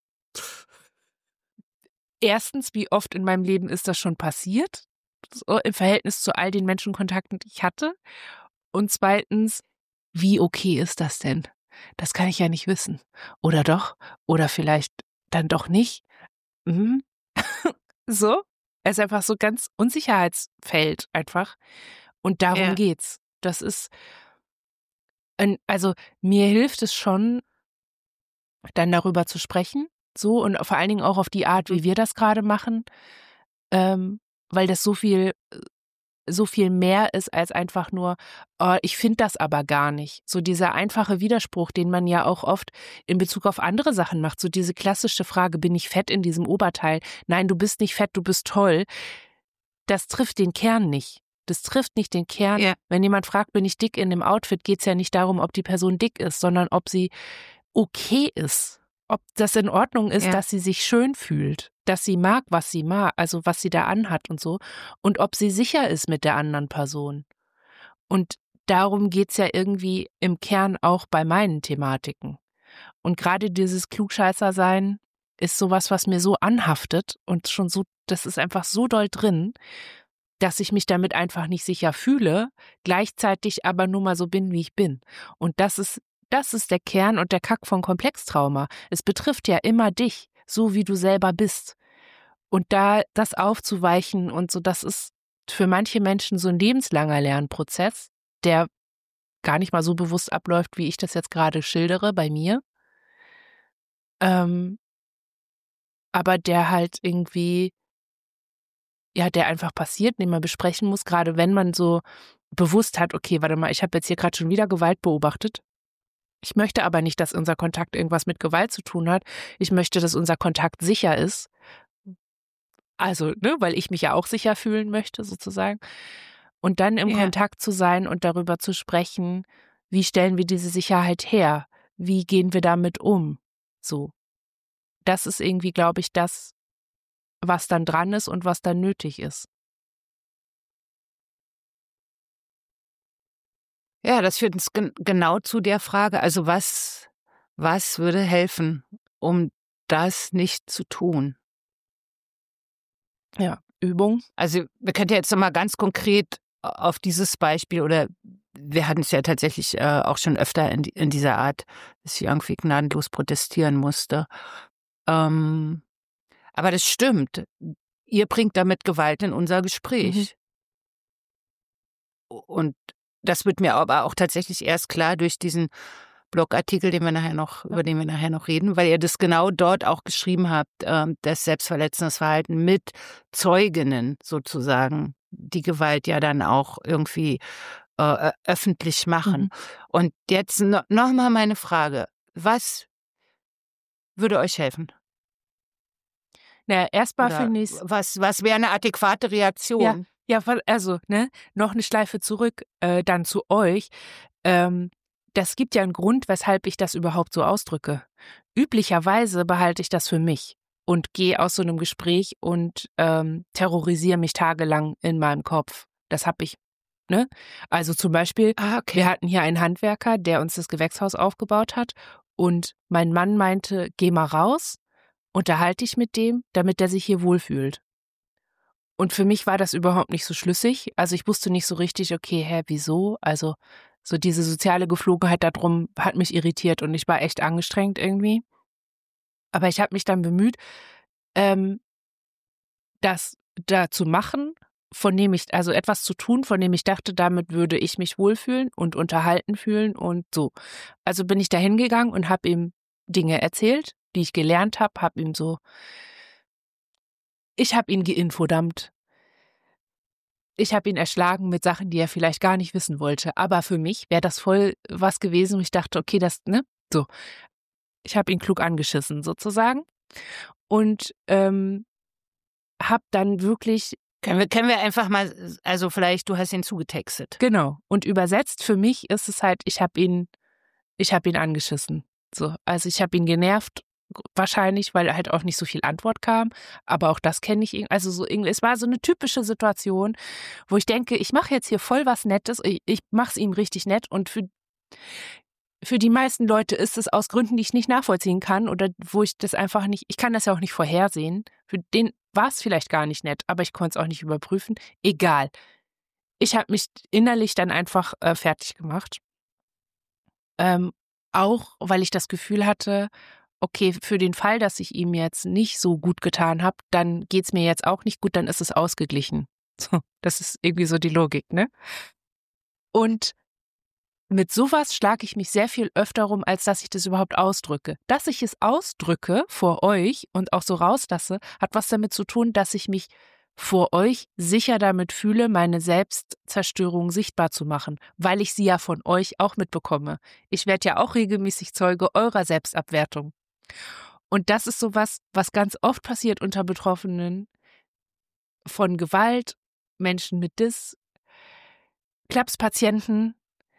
erstens, wie oft in meinem Leben ist das schon passiert? So im Verhältnis zu all den Menschenkontakten, die ich hatte. Und zweitens, wie okay ist das denn? Das kann ich ja nicht wissen. Oder doch? Oder vielleicht dann doch nicht? Mhm. So? Es ist einfach so ganz Unsicherheitsfeld einfach. Und darum Ja. geht's. Das ist, ein, also mir hilft es schon, dann darüber zu sprechen. So und vor allen Dingen auch auf die Art, wie wir das gerade machen. Ähm, weil das so viel so viel mehr ist als einfach nur, oh, ich finde das aber gar nicht. So dieser einfache Widerspruch, den man ja auch oft in Bezug auf andere Sachen macht. So diese klassische Frage, bin ich fett in diesem Oberteil? Nein, du bist nicht fett, du bist toll. Das trifft den Kern nicht. Das trifft nicht den Kern. Ja. Wenn jemand fragt, bin ich dick in dem Outfit, geht es ja nicht darum, ob die Person dick ist, sondern ob sie okay ist. Ob das in Ordnung ist, Ja. dass sie sich schön fühlt, dass sie mag, was sie mag, also was sie da anhat und so, und ob sie sicher ist mit der anderen Person. Und darum geht's ja irgendwie im Kern auch bei meinen Thematiken. Und gerade dieses Klugscheißer-Sein ist sowas, was mir so anhaftet und schon so, das ist einfach so doll drin, dass ich mich damit einfach nicht sicher fühle, gleichzeitig aber nur mal so bin, wie ich bin. Und das ist, das ist der Kern und der Kack von Komplextrauma. Es betrifft ja immer dich, so wie du selber bist. Und da das aufzuweichen und so, das ist für manche Menschen so ein lebenslanger Lernprozess, der gar nicht mal so bewusst abläuft, wie ich das jetzt gerade schildere bei mir. Ähm, aber der halt irgendwie, ja, der einfach passiert, den man besprechen muss, gerade wenn man so bewusst hat, okay, warte mal, ich habe jetzt hier gerade schon wieder Gewalt beobachtet. Ich möchte aber nicht, dass unser Kontakt irgendwas mit Gewalt zu tun hat. Ich möchte, dass unser Kontakt sicher ist. Also, ne, weil ich mich ja auch sicher fühlen möchte, sozusagen. Und dann im Ja. Kontakt zu sein und darüber zu sprechen, wie stellen wir diese Sicherheit her? Wie gehen wir damit um? So. Das ist irgendwie, glaube ich, das, was dann dran ist und was dann nötig ist. Ja, das führt uns gen genau zu der Frage, also was, Was würde helfen, um das nicht zu tun? Ja, Übung. Also wir könnten jetzt nochmal ganz konkret auf dieses Beispiel, oder wir hatten es ja tatsächlich äh, auch schon öfter in, in dieser Art, dass ich irgendwie gnadenlos protestieren musste. Ähm, aber das stimmt. Ihr bringt damit Gewalt in unser Gespräch. Mhm. Und das wird mir aber auch tatsächlich erst klar durch diesen Blogartikel, den wir nachher noch, über den wir nachher noch reden, weil ihr das genau dort auch geschrieben habt, äh, dass selbstverletzendes Verhalten mit Zeuginnen sozusagen die Gewalt ja dann auch irgendwie äh, öffentlich machen. Mhm. Und jetzt no, noch mal meine Frage: Was würde euch helfen? Na, erstmal finde ich was was wäre eine adäquate Reaktion? Ja, ja, also ne, noch eine Schleife zurück, äh, dann zu euch. Ähm, das gibt ja einen Grund, weshalb ich das überhaupt so ausdrücke. Üblicherweise behalte ich das für mich und gehe aus so einem Gespräch und ähm, terrorisiere mich tagelang in meinem Kopf. Das habe ich, ne? Also zum Beispiel, ah, okay. Wir hatten hier einen Handwerker, der uns das Gewächshaus aufgebaut hat, und mein Mann meinte, geh mal raus, unterhalte dich mit dem, damit der sich hier wohlfühlt. Und für mich war das überhaupt nicht so schlüssig. Also ich wusste nicht so richtig, okay, hä, wieso? Also so diese soziale Geflogenheit darum hat mich irritiert und ich war echt angestrengt irgendwie. Aber ich habe mich dann bemüht, ähm, das da zu machen, von dem ich, also etwas zu tun, von dem ich dachte, damit würde ich mich wohlfühlen und unterhalten fühlen und so. Also bin ich da hingegangen und habe ihm Dinge erzählt, die ich gelernt habe, habe ihm so, ich habe ihn geinfodammt. Ich habe ihn erschlagen mit Sachen, die er vielleicht gar nicht wissen wollte. Aber für mich wäre das voll was gewesen, wo ich dachte, okay, das, ne, so. Ich habe ihn klug angeschissen, sozusagen. Und ähm, habe dann wirklich... Können wir, können wir einfach mal, also vielleicht, du hast ihn zugetextet. Genau. Und übersetzt für mich ist es halt, ich habe ihn, ich habe ihn angeschissen. So, also ich habe ihn genervt, wahrscheinlich, weil halt auch nicht so viel Antwort kam. Aber auch das kenne ich. Also so, es war so eine typische Situation, wo ich denke, ich mache jetzt hier voll was Nettes. Ich, ich mache es ihm richtig nett. Und für, für die meisten Leute ist es aus Gründen, die ich nicht nachvollziehen kann oder wo ich das einfach nicht, ich kann das ja auch nicht vorhersehen. Für den war es vielleicht gar nicht nett, aber ich konnte es auch nicht überprüfen. Egal. Ich habe mich innerlich dann einfach äh, fertig gemacht. Ähm, auch, weil ich das Gefühl hatte, okay, für den Fall, dass ich ihm jetzt nicht so gut getan habe, dann geht's mir jetzt auch nicht gut, dann ist es ausgeglichen. So, das ist irgendwie so die Logik, ne? Und mit sowas schlage ich mich sehr viel öfter rum, als dass ich das überhaupt ausdrücke. Dass ich es ausdrücke vor euch und auch so rauslasse, hat was damit zu tun, dass ich mich vor euch sicher damit fühle, meine Selbstzerstörung sichtbar zu machen, weil ich sie ja von euch auch mitbekomme. Ich werde ja auch regelmäßig Zeuge eurer Selbstabwertung. Und das ist sowas, was ganz oft passiert unter Betroffenen von Gewalt, Menschen mit Dis, Klapspatienten.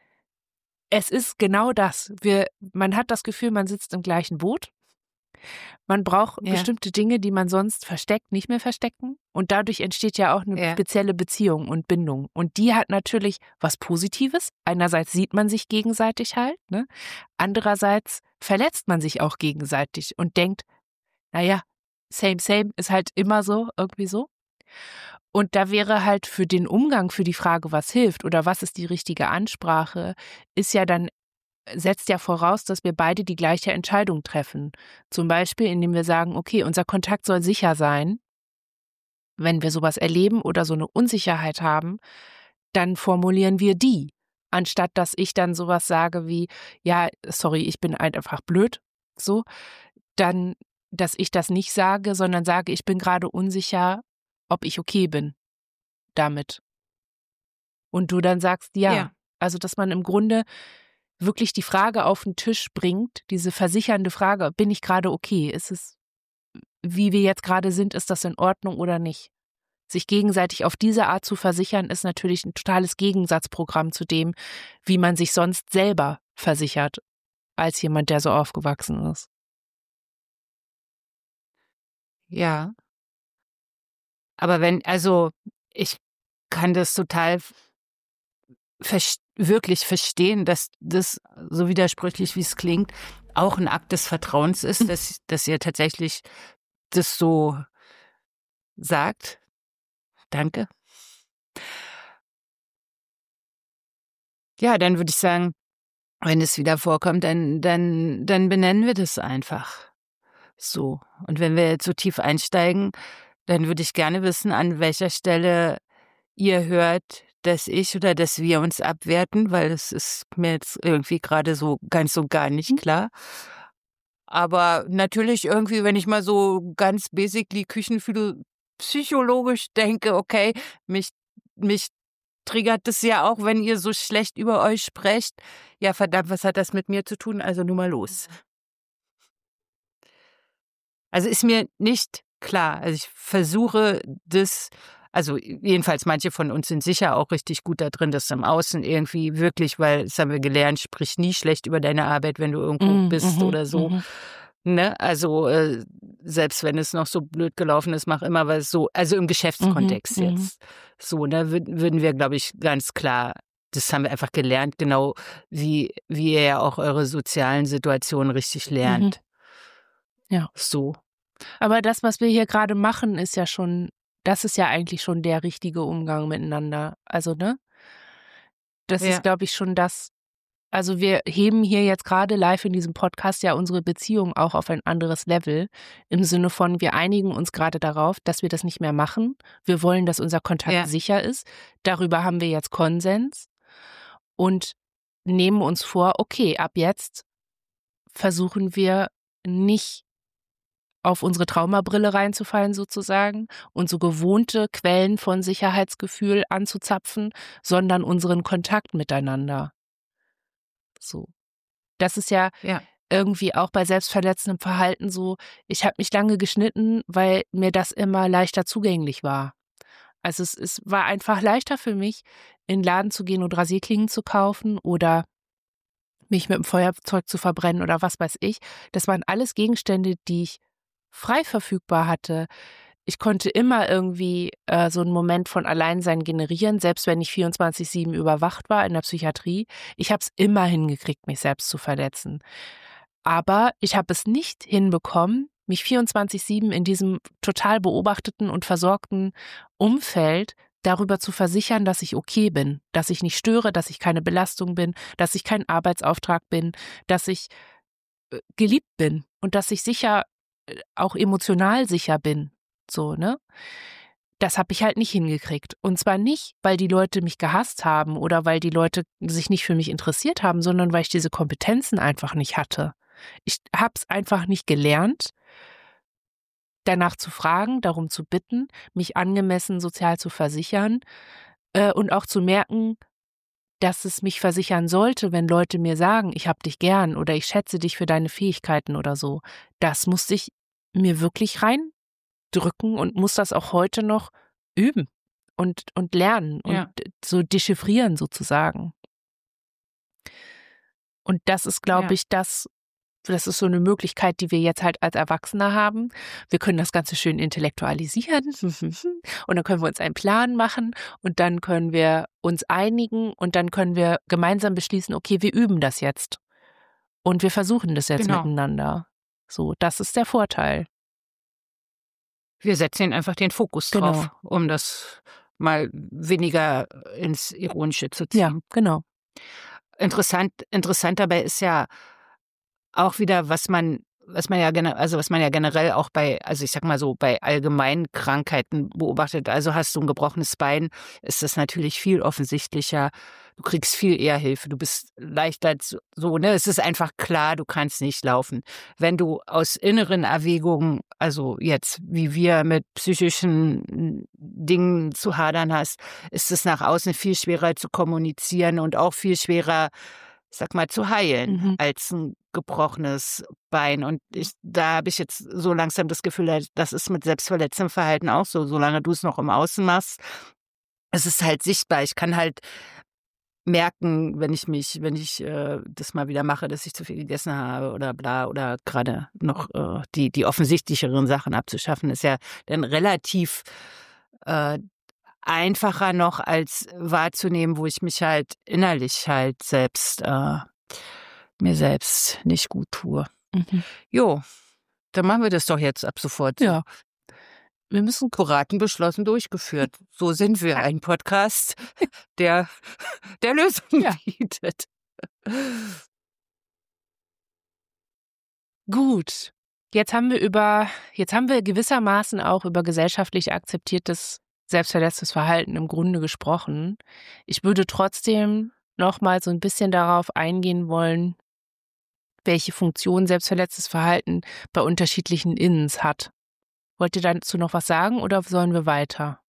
Es ist genau das. Wir, man hat das Gefühl, man sitzt im gleichen Boot. Man braucht ja. bestimmte Dinge, die man sonst versteckt, nicht mehr verstecken. Und dadurch entsteht ja auch eine ja. spezielle Beziehung und Bindung. Und die hat natürlich was Positives. Einerseits sieht man sich gegenseitig halt, ne? Andererseits verletzt man sich auch gegenseitig und denkt, naja, same, same ist halt immer so, irgendwie so. Und da wäre halt für den Umgang, für die Frage, was hilft oder was ist die richtige Ansprache, ist ja dann, setzt ja voraus, dass wir beide die gleiche Entscheidung treffen. Zum Beispiel, indem wir sagen, okay, unser Kontakt soll sicher sein. Wenn wir sowas erleben oder so eine Unsicherheit haben, dann formulieren wir die. Anstatt dass ich dann sowas sage wie, ja, sorry, ich bin einfach blöd, so, dann, dass ich das nicht sage, sondern sage, ich bin gerade unsicher, ob ich okay bin damit. Und du dann sagst, ja. ja. Also, dass man im Grunde wirklich die Frage auf den Tisch bringt, diese versichernde Frage, bin ich gerade okay? Ist es, wie wir jetzt gerade sind, ist das in Ordnung oder nicht? Sich gegenseitig auf diese Art zu versichern, ist natürlich ein totales Gegensatzprogramm zu dem, wie man sich sonst selber versichert, als jemand, der so aufgewachsen ist. Ja. Aber wenn, also ich kann das total ver- wirklich verstehen, dass das so widersprüchlich, wie es klingt, auch ein Akt des Vertrauens ist, dass, dass ihr tatsächlich das so sagt. Danke. Ja, dann würde ich sagen, wenn es wieder vorkommt, dann, dann, dann benennen wir das einfach so. Und wenn wir jetzt so tief einsteigen, dann würde ich gerne wissen, an welcher Stelle ihr hört, dass ich oder dass wir uns abwerten, weil das ist mir jetzt irgendwie gerade so ganz und gar nicht klar. Aber natürlich irgendwie, wenn ich mal so ganz basically küchenpsychologisch denke, okay, mich, mich triggert das ja auch, wenn ihr so schlecht über euch sprecht. Ja, verdammt, was hat das mit mir zu tun? Also nur mal los. Also ist mir nicht klar. Also ich versuche das, also jedenfalls manche von uns sind sicher auch richtig gut da drin, das im Außen irgendwie wirklich, weil das haben wir gelernt, sprich nie schlecht über deine Arbeit, wenn du irgendwo Mm, bist mhm, oder so. mhm. Ne? Also äh, selbst wenn es noch so blöd gelaufen ist, mach immer was so, also im Geschäftskontext Mhm, jetzt. So, da würd, würden wir, glaube ich, ganz klar, das haben wir einfach gelernt, genau wie, wie ihr ja auch eure sozialen Situationen richtig lernt. Mhm. Ja. So. Aber das, was wir hier gerade machen, ist ja schon, das ist ja eigentlich schon der richtige Umgang miteinander. Also, ne? Das Ja. ist, glaube ich, schon das. Also wir heben hier jetzt gerade live in diesem Podcast ja unsere Beziehung auch auf ein anderes Level. Im Sinne von, wir einigen uns gerade darauf, dass wir das nicht mehr machen. Wir wollen, dass unser Kontakt Ja. sicher ist. Darüber haben wir jetzt Konsens und nehmen uns vor, okay, ab jetzt versuchen wir nicht auf unsere Traumabrille reinzufallen sozusagen und so gewohnte Quellen von Sicherheitsgefühl anzuzapfen, sondern unseren Kontakt miteinander. So. Das ist ja, Ja. irgendwie auch bei selbstverletzendem Verhalten so, ich habe mich lange geschnitten, weil mir das immer leichter zugänglich war. Also es, es war einfach leichter für mich, in den Laden zu gehen und Rasierklingen zu kaufen oder mich mit dem Feuerzeug zu verbrennen oder was weiß ich. Das waren alles Gegenstände, die ich frei verfügbar hatte. Ich konnte immer irgendwie äh, so einen Moment von Alleinsein generieren, selbst wenn ich vierundzwanzig sieben überwacht war in der Psychiatrie. Ich habe es immer hingekriegt, mich selbst zu verletzen. Aber ich habe es nicht hinbekommen, mich vierundzwanzig sieben in diesem total beobachteten und versorgten Umfeld darüber zu versichern, dass ich okay bin, dass ich nicht störe, dass ich keine Belastung bin, dass ich kein Arbeitsauftrag bin, dass ich äh, geliebt bin und dass ich sicher, äh, auch emotional sicher bin. So, ne? Das habe ich halt nicht hingekriegt. Und zwar nicht, weil die Leute mich gehasst haben oder weil die Leute sich nicht für mich interessiert haben, sondern weil ich diese Kompetenzen einfach nicht hatte. Ich habe es einfach nicht gelernt, danach zu fragen, darum zu bitten, mich angemessen sozial zu versichern äh, und auch zu merken, dass es mich versichern sollte, wenn Leute mir sagen, ich habe dich gern oder ich schätze dich für deine Fähigkeiten oder so. Das musste ich mir wirklich reindrücken und muss das auch heute noch üben und, und lernen und Ja. so dechiffrieren sozusagen. Und das ist, glaube Ja. ich, das, das ist so eine Möglichkeit, die wir jetzt halt als Erwachsene haben. Wir können das Ganze schön intellektualisieren und dann können wir uns einen Plan machen und dann können wir uns einigen und dann können wir gemeinsam beschließen, okay, wir üben das jetzt und wir versuchen das jetzt Genau. miteinander. So, das ist der Vorteil. Wir setzen ihnen einfach den Fokus Genau. drauf, um das mal weniger ins Ironische zu ziehen. Ja, genau. Interessant, interessant dabei ist ja auch wieder, was man, was man ja gener- also was man ja generell auch bei, also ich sag mal so, bei allgemeinen Krankheiten beobachtet. Also hast du ein gebrochenes Bein, ist das natürlich viel offensichtlicher. Du kriegst viel eher Hilfe, du bist leichter zu- so, ne? Es ist einfach klar, du kannst nicht laufen. Wenn du aus inneren Erwägungen, also jetzt wie wir mit psychischen Dingen zu hadern hast, ist es nach außen viel schwerer zu kommunizieren und auch viel schwerer, ich sag mal, zu heilen Mhm. als ein gebrochenes Bein. Und ich, da habe ich jetzt so langsam das Gefühl, das ist mit selbstverletzendem Verhalten auch so, solange du es noch im Außen machst. Es ist halt sichtbar. Ich kann halt merken, wenn ich mich, wenn ich äh, das mal wieder mache, dass ich zu viel gegessen habe oder bla oder gerade noch äh, die, die offensichtlicheren Sachen abzuschaffen, ist ja dann relativ äh, einfacher noch als wahrzunehmen, wo ich mich halt innerlich halt selbst äh, mir selbst nicht gut tue. Mhm. Jo, dann machen wir das doch jetzt ab sofort. so. Ja. Wir müssen Beraten, beschlossen, durchgeführt. So sind wir, ein Podcast, der, der Lösungen Ja. bietet. Gut. Jetzt haben wir über, jetzt haben wir gewissermaßen auch über gesellschaftlich akzeptiertes selbstverletztes Verhalten im Grunde gesprochen. Ich würde trotzdem noch mal so ein bisschen darauf eingehen wollen, welche Funktion selbstverletztes Verhalten bei unterschiedlichen Innens hat. Wollt ihr dazu noch was sagen oder sollen wir weiter?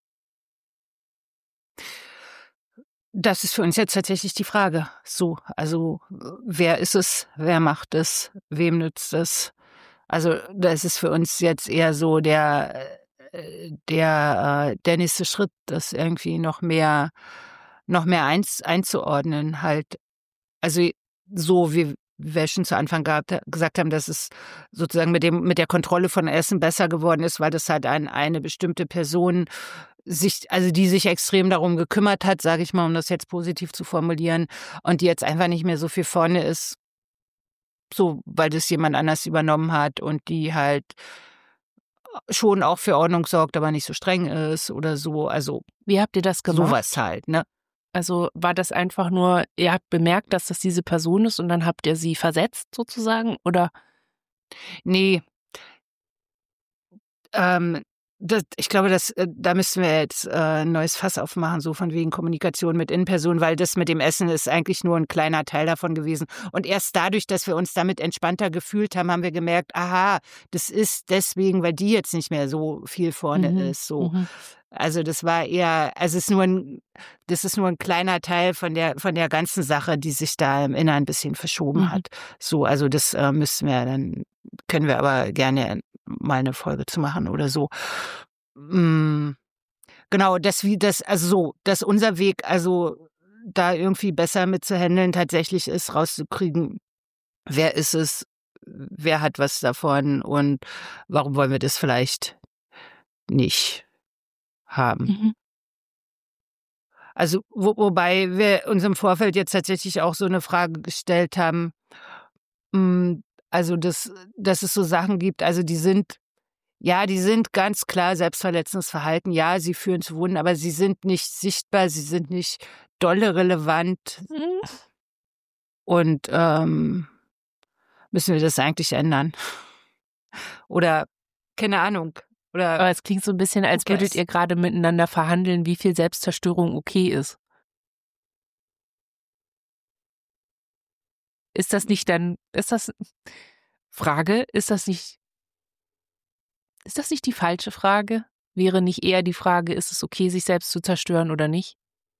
Das ist für uns jetzt tatsächlich die Frage. So, also wer ist es, wer macht es, wem nützt es? Also das ist für uns jetzt eher so der äh, der äh, der nächste Schritt, das irgendwie noch mehr noch mehr eins, einzuordnen halt. Also so wie wir schon zu Anfang gehabt, gesagt haben, dass es sozusagen mit dem mit der Kontrolle von Essen besser geworden ist, weil das halt ein, eine bestimmte Person sich, also die sich extrem darum gekümmert hat, sage ich mal, um das jetzt positiv zu formulieren, und die jetzt einfach nicht mehr so viel vorne ist, so weil das jemand anders übernommen hat und die halt schon auch für Ordnung sorgt, aber nicht so streng ist oder so. Also Wie habt ihr das gemacht? sowas halt, ne? Also war das einfach nur, ihr habt bemerkt, dass das diese Person ist und dann habt ihr sie versetzt sozusagen? Oder? Nee, ähm, das, ich glaube, das, äh, da müssten wir jetzt äh, ein neues Fass aufmachen, so von wegen Kommunikation mit In-Person, weil das mit dem Essen ist eigentlich nur ein kleiner Teil davon gewesen. Und erst dadurch, dass wir uns damit entspannter gefühlt haben, haben wir gemerkt, aha, das ist deswegen, weil die jetzt nicht mehr so viel vorne Mhm. ist. So. Mhm. Also das war eher, also es ist nur ein, das ist nur ein kleiner Teil von der von der ganzen Sache, die sich da im Inneren ein bisschen verschoben Mhm. hat. So, also das äh, müssen wir dann, können wir aber gerne mal eine Folge zu machen oder so. Mm, genau, das wie das, also so, dass unser Weg, also da irgendwie besser mit zu handeln tatsächlich ist, rauszukriegen, wer ist es, wer hat was davon und warum wollen wir das vielleicht nicht haben. Mhm. Also, wo, wobei wir uns im Vorfeld jetzt tatsächlich auch so eine Frage gestellt haben, mh, also dass, dass es so Sachen gibt, also die sind, ja, die sind ganz klar selbstverletzendes Verhalten, ja, sie führen zu Wunden, aber sie sind nicht sichtbar, sie sind nicht dolle relevant Mhm. und ähm, müssen wir das eigentlich ändern? Oder, keine Ahnung, oder Aber es klingt so ein bisschen, als who würdet cares? ihr gerade miteinander verhandeln, wie viel Selbstzerstörung okay ist. Ist das nicht dann, ist das, Frage, ist das nicht, ist das nicht die falsche Frage? Wäre nicht eher die Frage, ist es okay, sich selbst zu zerstören oder nicht?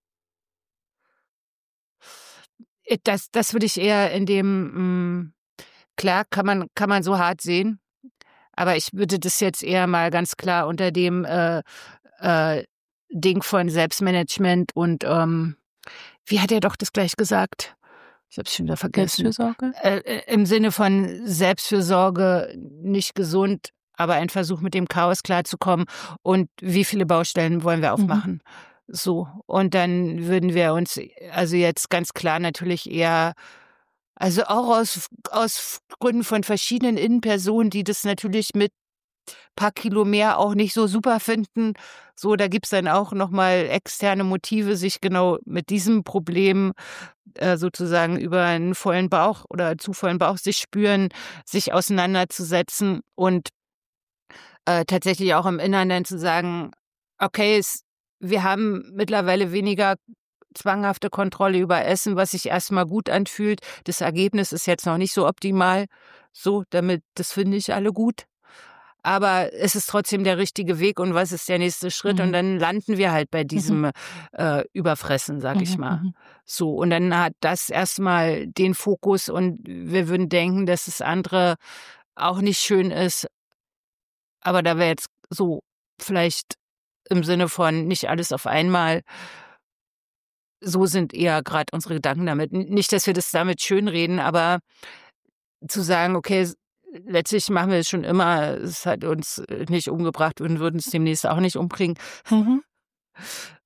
Das, das würde ich eher in dem, mh, klar, kann man, kann man so hart sehen, aber ich würde das jetzt eher mal ganz klar unter dem äh, äh, Ding von Selbstmanagement und ähm, wie hat er doch das gleich gesagt? Ich habe es schon wieder vergessen. Selbstfürsorge? Äh, äh, Im Sinne von Selbstfürsorge nicht gesund, aber ein Versuch, mit dem Chaos klarzukommen. Und wie viele Baustellen wollen wir aufmachen? Mhm. So. Und dann würden wir uns also jetzt ganz klar natürlich eher, also auch aus, aus Gründen von verschiedenen Innenpersonen, die das natürlich mit paar Kilo mehr auch nicht so super finden. So, da gibt's dann auch nochmal externe Motive, sich genau mit diesem Problem äh, sozusagen über einen vollen Bauch oder zu vollen Bauch sich spüren, sich auseinanderzusetzen und äh, tatsächlich auch im Inneren dann zu sagen, okay, es, wir haben mittlerweile weniger zwanghafte Kontrolle über Essen, was sich erstmal gut anfühlt. Das Ergebnis ist jetzt noch nicht so optimal. So, damit, das finde ich alle gut. Aber es ist trotzdem der richtige Weg und was ist der nächste Schritt? Mhm. Und dann landen wir halt bei diesem äh, Überfressen, sag ich Mhm, mal. mhm. So, und dann hat das erstmal den Fokus und wir würden denken, dass das andere auch nicht schön ist. Aber da wäre jetzt so vielleicht im Sinne von nicht alles auf einmal, so sind eher gerade unsere Gedanken damit. N- Nicht, dass wir das damit schönreden, aber zu sagen, okay, s- letztlich machen wir es schon immer, es hat uns äh, nicht umgebracht und würden es demnächst auch nicht umbringen. Mhm.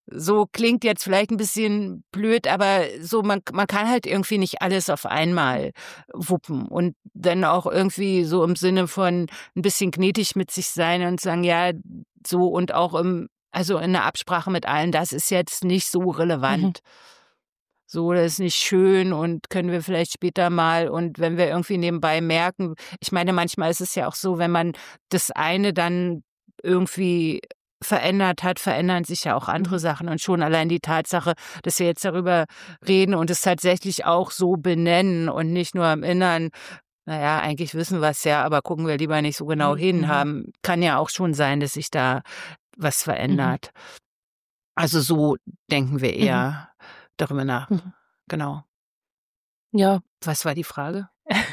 so klingt jetzt vielleicht ein bisschen blöd, aber so man, man kann halt irgendwie nicht alles auf einmal wuppen und dann auch irgendwie so im Sinne von ein bisschen gnädig mit sich sein und sagen, ja, so und auch im, also in der Absprache mit allen, das ist jetzt nicht so relevant. Mhm. So, das ist nicht schön und können wir vielleicht später mal und wenn wir irgendwie nebenbei merken, ich meine, manchmal ist es ja auch so, wenn man das eine dann irgendwie verändert hat, verändern sich ja auch andere mhm. Sachen und schon allein die Tatsache, dass wir jetzt darüber reden und es tatsächlich auch so benennen und nicht nur im Inneren, naja, eigentlich wissen wir es ja, aber gucken wir lieber nicht so genau mhm. hin haben, kann ja auch schon sein, dass sich da was verändert. Mhm. Also so denken wir eher mhm. darüber nach. Mhm. Genau. Ja. Was war die Frage?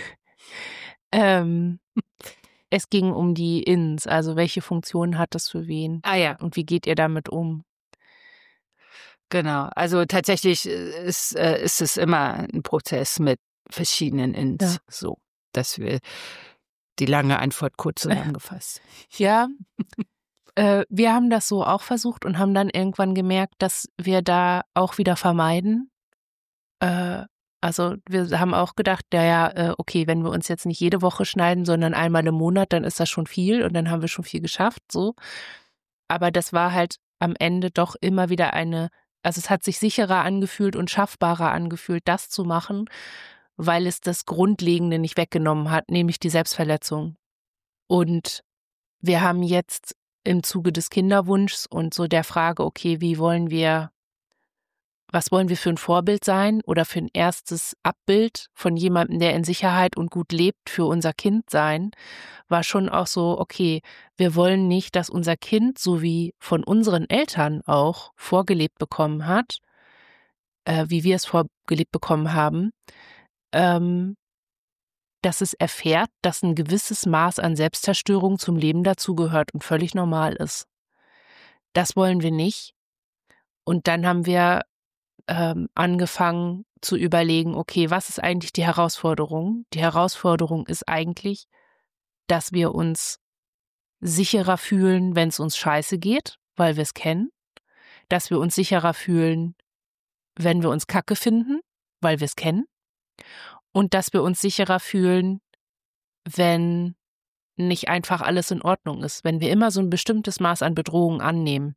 ähm, es ging um die Ins, also welche Funktion hat das für wen? Ah ja. Und wie geht ihr damit um? Genau, also tatsächlich ist, äh, ist es immer ein Prozess mit verschiedenen Ins, ja. So, dass wir die lange Antwort kurz zusammengefasst. Ja, äh, wir haben das so auch versucht und haben dann irgendwann gemerkt, dass wir da auch wieder vermeiden. Äh, also wir haben auch gedacht, ja, ja, äh, okay, wenn wir uns jetzt nicht jede Woche schneiden, sondern einmal im Monat, dann ist das schon viel und dann haben wir schon viel geschafft, so. Aber das war halt am Ende doch immer wieder eine, also es hat sich sicherer angefühlt und schaffbarer angefühlt, das zu machen, weil es das Grundlegende nicht weggenommen hat, nämlich die Selbstverletzung. Und wir haben jetzt im Zuge des Kinderwunschs und so der Frage, okay, wie wollen wir, was wollen wir für ein Vorbild sein oder für ein erstes Abbild von jemandem, der in Sicherheit und gut lebt, für unser Kind sein, war schon auch so, okay, wir wollen nicht, dass unser Kind, so wie von unseren Eltern auch vorgelebt bekommen hat, äh, wie wir es vorgelebt bekommen haben, ähm, dass es erfährt, dass ein gewisses Maß an Selbstzerstörung zum Leben dazugehört und völlig normal ist. Das wollen wir nicht. Und dann haben wir ähm, angefangen zu überlegen, okay, was ist eigentlich die Herausforderung? Die Herausforderung ist eigentlich, dass wir uns sicherer fühlen, wenn es uns scheiße geht, weil wir es kennen. Dass wir uns sicherer fühlen, wenn wir uns kacke finden, weil wir es kennen. Und dass wir uns sicherer fühlen, wenn nicht einfach alles in Ordnung ist, wenn wir immer so ein bestimmtes Maß an Bedrohung annehmen.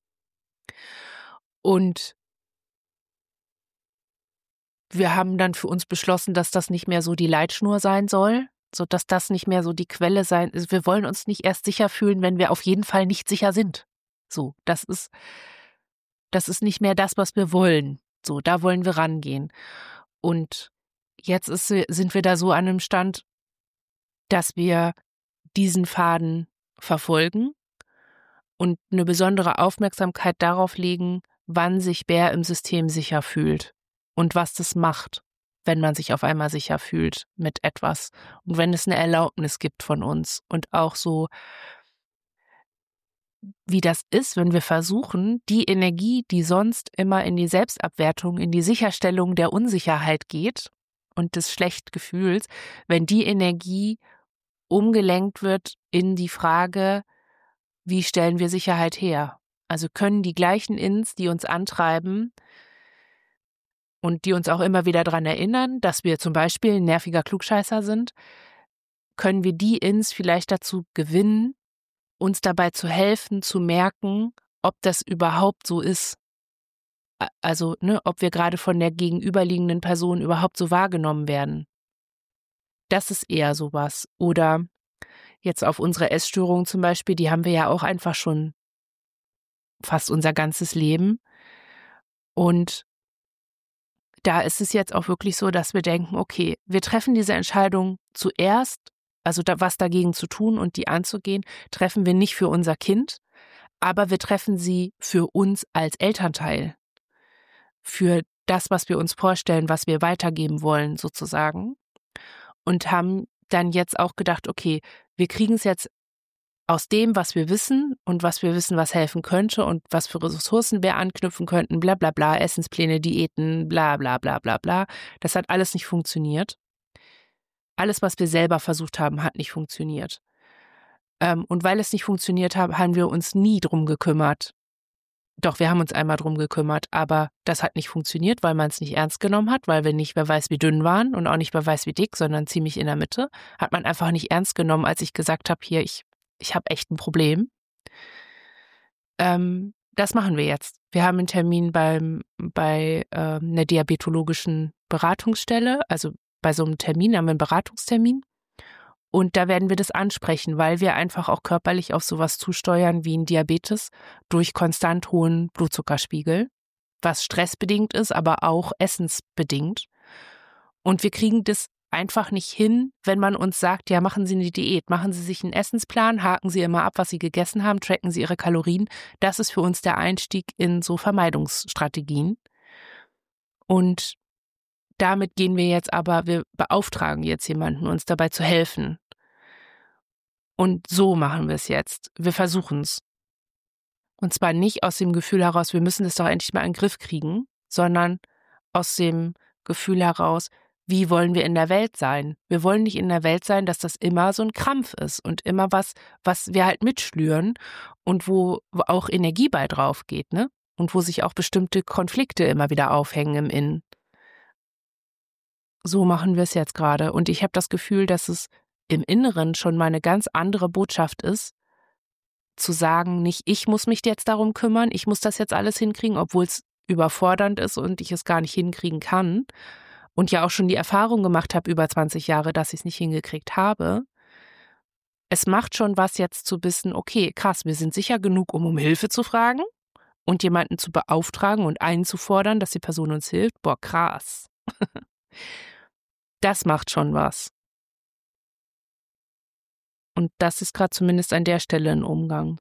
Und wir haben dann für uns beschlossen, dass das nicht mehr so die Leitschnur sein soll, so dass das nicht mehr so die Quelle sein ist. Wir wollen uns nicht erst sicher fühlen, wenn wir auf jeden Fall nicht sicher sind. So, das ist, das ist nicht mehr das, was wir wollen. So, da wollen wir rangehen. Und jetzt ist, sind wir da so an einem Stand, dass wir diesen Faden verfolgen und eine besondere Aufmerksamkeit darauf legen, wann sich Bär im System sicher fühlt und was das macht, wenn man sich auf einmal sicher fühlt mit etwas und wenn es eine Erlaubnis gibt von uns und auch so, wie das ist, wenn wir versuchen, die Energie, die sonst immer in die Selbstabwertung, in die Sicherstellung der Unsicherheit geht und des Schlechtgefühls, wenn die Energie umgelenkt wird in die Frage, wie stellen wir Sicherheit her? Also können die gleichen Ins, die uns antreiben und die uns auch immer wieder daran erinnern, dass wir zum Beispiel ein nerviger Klugscheißer sind, können wir die Ins vielleicht dazu gewinnen, uns dabei zu helfen, zu merken, ob das überhaupt so ist. Also, ne, ob wir gerade von der gegenüberliegenden Person überhaupt so wahrgenommen werden. Das ist eher sowas. Oder jetzt auf unsere Essstörungen zum Beispiel, die haben wir ja auch einfach schon fast unser ganzes Leben. Und da ist es jetzt auch wirklich so, dass wir denken, okay, wir treffen diese Entscheidung zuerst, also da, was dagegen zu tun und die anzugehen, treffen wir nicht für unser Kind, aber wir treffen sie für uns als Elternteil. Für das, was wir uns vorstellen, was wir weitergeben wollen sozusagen. Und haben dann jetzt auch gedacht, okay, wir kriegen es jetzt aus dem, was wir wissen und was wir wissen, was helfen könnte und was für Ressourcen wir anknüpfen könnten, bla bla bla, Essenspläne, Diäten, bla bla bla bla bla. Das hat alles nicht funktioniert. Alles, was wir selber versucht haben, hat nicht funktioniert. Ähm, und weil es nicht funktioniert hat, haben wir uns nie drum gekümmert, Doch, wir haben uns einmal drum gekümmert, aber das hat nicht funktioniert, weil man es nicht ernst genommen hat, weil wir nicht wer weiß wie dünn waren und auch nicht wer weiß wie dick, sondern ziemlich in der Mitte. Hat man einfach nicht ernst genommen, als ich gesagt habe, hier, ich, ich habe echt ein Problem. Ähm, das machen wir jetzt. Wir haben einen Termin beim, bei ähm, einer diabetologischen Beratungsstelle, also bei so einem Termin haben wir einen Beratungstermin. Und da werden wir das ansprechen, weil wir einfach auch körperlich auf sowas zusteuern wie ein Diabetes durch konstant hohen Blutzuckerspiegel, was stressbedingt ist, aber auch essensbedingt. Und wir kriegen das einfach nicht hin, wenn man uns sagt, ja, machen Sie eine Diät, machen Sie sich einen Essensplan, haken Sie immer ab, was Sie gegessen haben, tracken Sie Ihre Kalorien. Das ist für uns der Einstieg in so Vermeidungsstrategien. Und damit gehen wir jetzt aber, wir beauftragen jetzt jemanden, uns dabei zu helfen. Und so machen wir es jetzt. Wir versuchen es. Und zwar nicht aus dem Gefühl heraus, wir müssen es doch endlich mal in den Griff kriegen, sondern aus dem Gefühl heraus, wie wollen wir in der Welt sein? Wir wollen nicht in der Welt sein, dass das immer so ein Krampf ist und immer was, was wir halt mitschlüren und wo auch Energie bei drauf geht, ne? Und wo sich auch bestimmte Konflikte immer wieder aufhängen im Innen. So machen wir es jetzt gerade. Und ich habe das Gefühl, dass es im Inneren schon mal eine ganz andere Botschaft ist, zu sagen, nicht ich muss mich jetzt darum kümmern, ich muss das jetzt alles hinkriegen, obwohl es überfordernd ist und ich es gar nicht hinkriegen kann und ja auch schon die Erfahrung gemacht habe über zwanzig Jahre, dass ich es nicht hingekriegt habe. Es macht schon was jetzt zu wissen, okay, krass, wir sind sicher genug, um um Hilfe zu fragen und jemanden zu beauftragen und einzufordern, dass die Person uns hilft. Boah, krass. Das macht schon was. Und das ist gerade zumindest an der Stelle ein Umgang.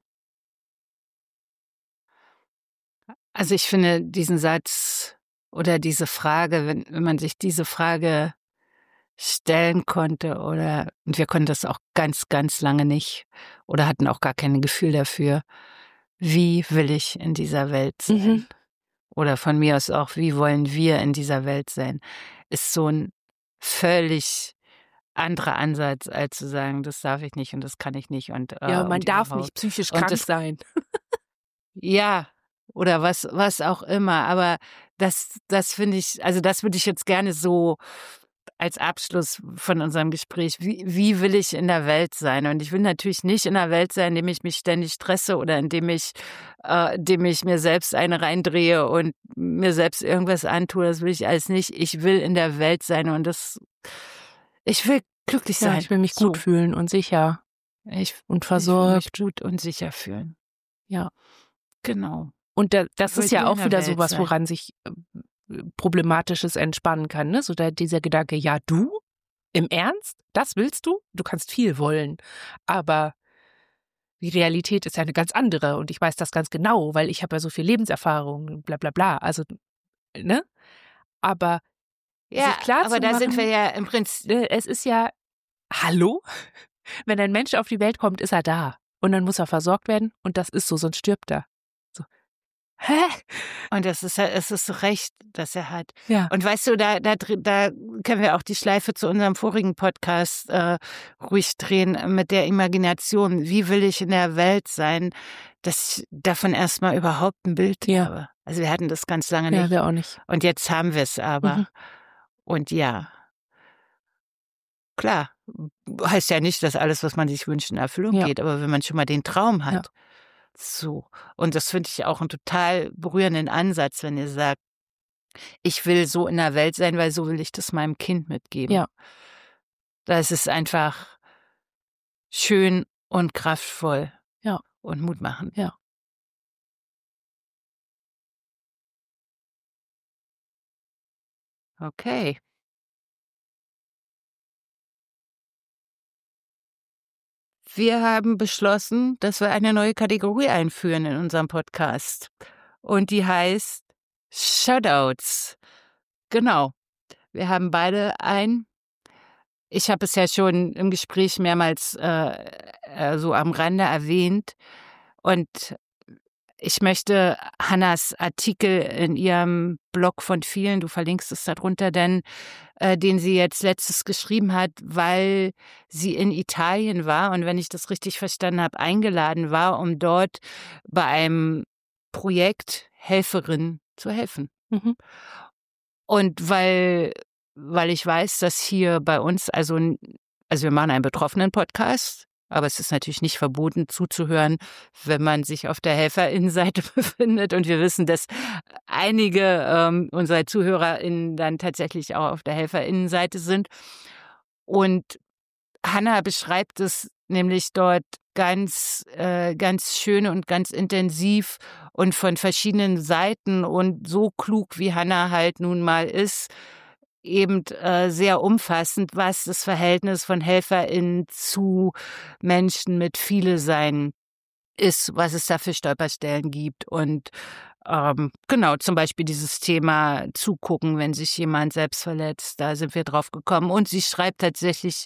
Also ich finde diesen Satz oder diese Frage, wenn, wenn man sich diese Frage stellen konnte, oder und wir konnten das auch ganz, ganz lange nicht oder hatten auch gar kein Gefühl dafür, wie will ich in dieser Welt sein? Mhm. Oder von mir aus auch, wie wollen wir in dieser Welt sein? Ist so ein völlig anderer Ansatz, als zu sagen, das darf ich nicht und das kann ich nicht. Und, äh, ja, man und darf überhaupt. nicht psychisch krank das, sein. Ja, oder was, was auch immer. Aber das, das finde ich, also das würde ich jetzt gerne so als Abschluss von unserem Gespräch, wie, wie will ich in der Welt sein? Und ich will natürlich nicht in der Welt sein, indem ich mich ständig stresse oder indem ich, äh, indem ich mir selbst eine reindrehe und mir selbst irgendwas antue. Das will ich alles nicht. Ich will in der Welt sein und das, ich will glücklich sein. Ja, ich will mich so. gut fühlen und sicher ich, und versorgt. Ich will mich gut und sicher fühlen. Ja. Genau. Und da, das ist ja auch wieder sowas, woran sich äh, Problematisches entspannen kann, ne? So da, dieser Gedanke, ja, du? Im Ernst? Das willst du? Du kannst viel wollen. Aber die Realität ist ja eine ganz andere und ich weiß das ganz genau, weil ich habe ja so viel Lebenserfahrung, bla bla bla. Also, ne? Aber ja, klar aber da machen, sind wir ja im Prinzip. Es ist ja, hallo? Wenn ein Mensch auf die Welt kommt, ist er da. Und dann muss er versorgt werden und das ist so, sonst stirbt er. So. Hä? Und das ist es ist so recht, dass er hat. Ja. Und weißt du, da, da, da können wir auch die Schleife zu unserem vorigen Podcast äh, ruhig drehen mit der Imagination. Wie will ich in der Welt sein, dass ich davon erstmal überhaupt ein Bild ja. habe? Also wir hatten das ganz lange nicht. Ja, wir auch nicht. Und jetzt haben wir es aber. Mhm. Und ja, klar, heißt ja nicht, dass alles, was man sich wünscht, in Erfüllung ja. geht, aber wenn man schon mal den Traum hat, ja. so. Und das finde ich auch einen total berührenden Ansatz, wenn ihr sagt, ich will so in der Welt sein, weil so will ich das meinem Kind mitgeben. Ja. Das ist einfach schön und kraftvoll ja. und mutmachend. Ja. Okay. Wir haben beschlossen, dass wir eine neue Kategorie einführen in unserem Podcast. Und die heißt Shoutouts. Genau. Wir haben beide ein. Ich habe es ja schon im Gespräch mehrmals äh, so am Rande erwähnt. Und ich möchte Hannas Artikel in ihrem Blog von vielen, du verlinkst es darunter, denn äh, den sie jetzt letztes geschrieben hat, weil sie in Italien war und wenn ich das richtig verstanden habe, eingeladen war, um dort bei einem Projekt, Helferin zu helfen. Mhm. Und weil, weil ich weiß, dass hier bei uns, also, also wir machen einen Betroffenen-Podcast, aber es ist natürlich nicht verboten zuzuhören, wenn man sich auf der HelferInnenseite befindet. Und wir wissen, dass einige ähm, unserer ZuhörerInnen dann tatsächlich auch auf der HelferInnenseite sind. Und Hannah beschreibt es nämlich dort ganz, äh, ganz schön und ganz intensiv und von verschiedenen Seiten und so klug, wie Hannah halt nun mal ist, eben äh, sehr umfassend, was das Verhältnis von HelferInnen zu Menschen mit viele Sein ist, was es da für Stolperstellen gibt und ähm, genau, zum Beispiel dieses Thema zugucken, wenn sich jemand selbst verletzt, da sind wir drauf gekommen. Und sie schreibt tatsächlich,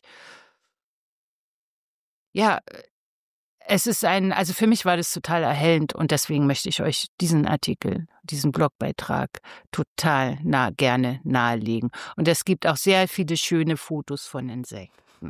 ja, es ist ein, also für mich war das total erhellend und deswegen möchte ich euch diesen Artikel, diesen Blogbeitrag total nah, gerne nahelegen. Und es gibt auch sehr viele schöne Fotos von Insekten.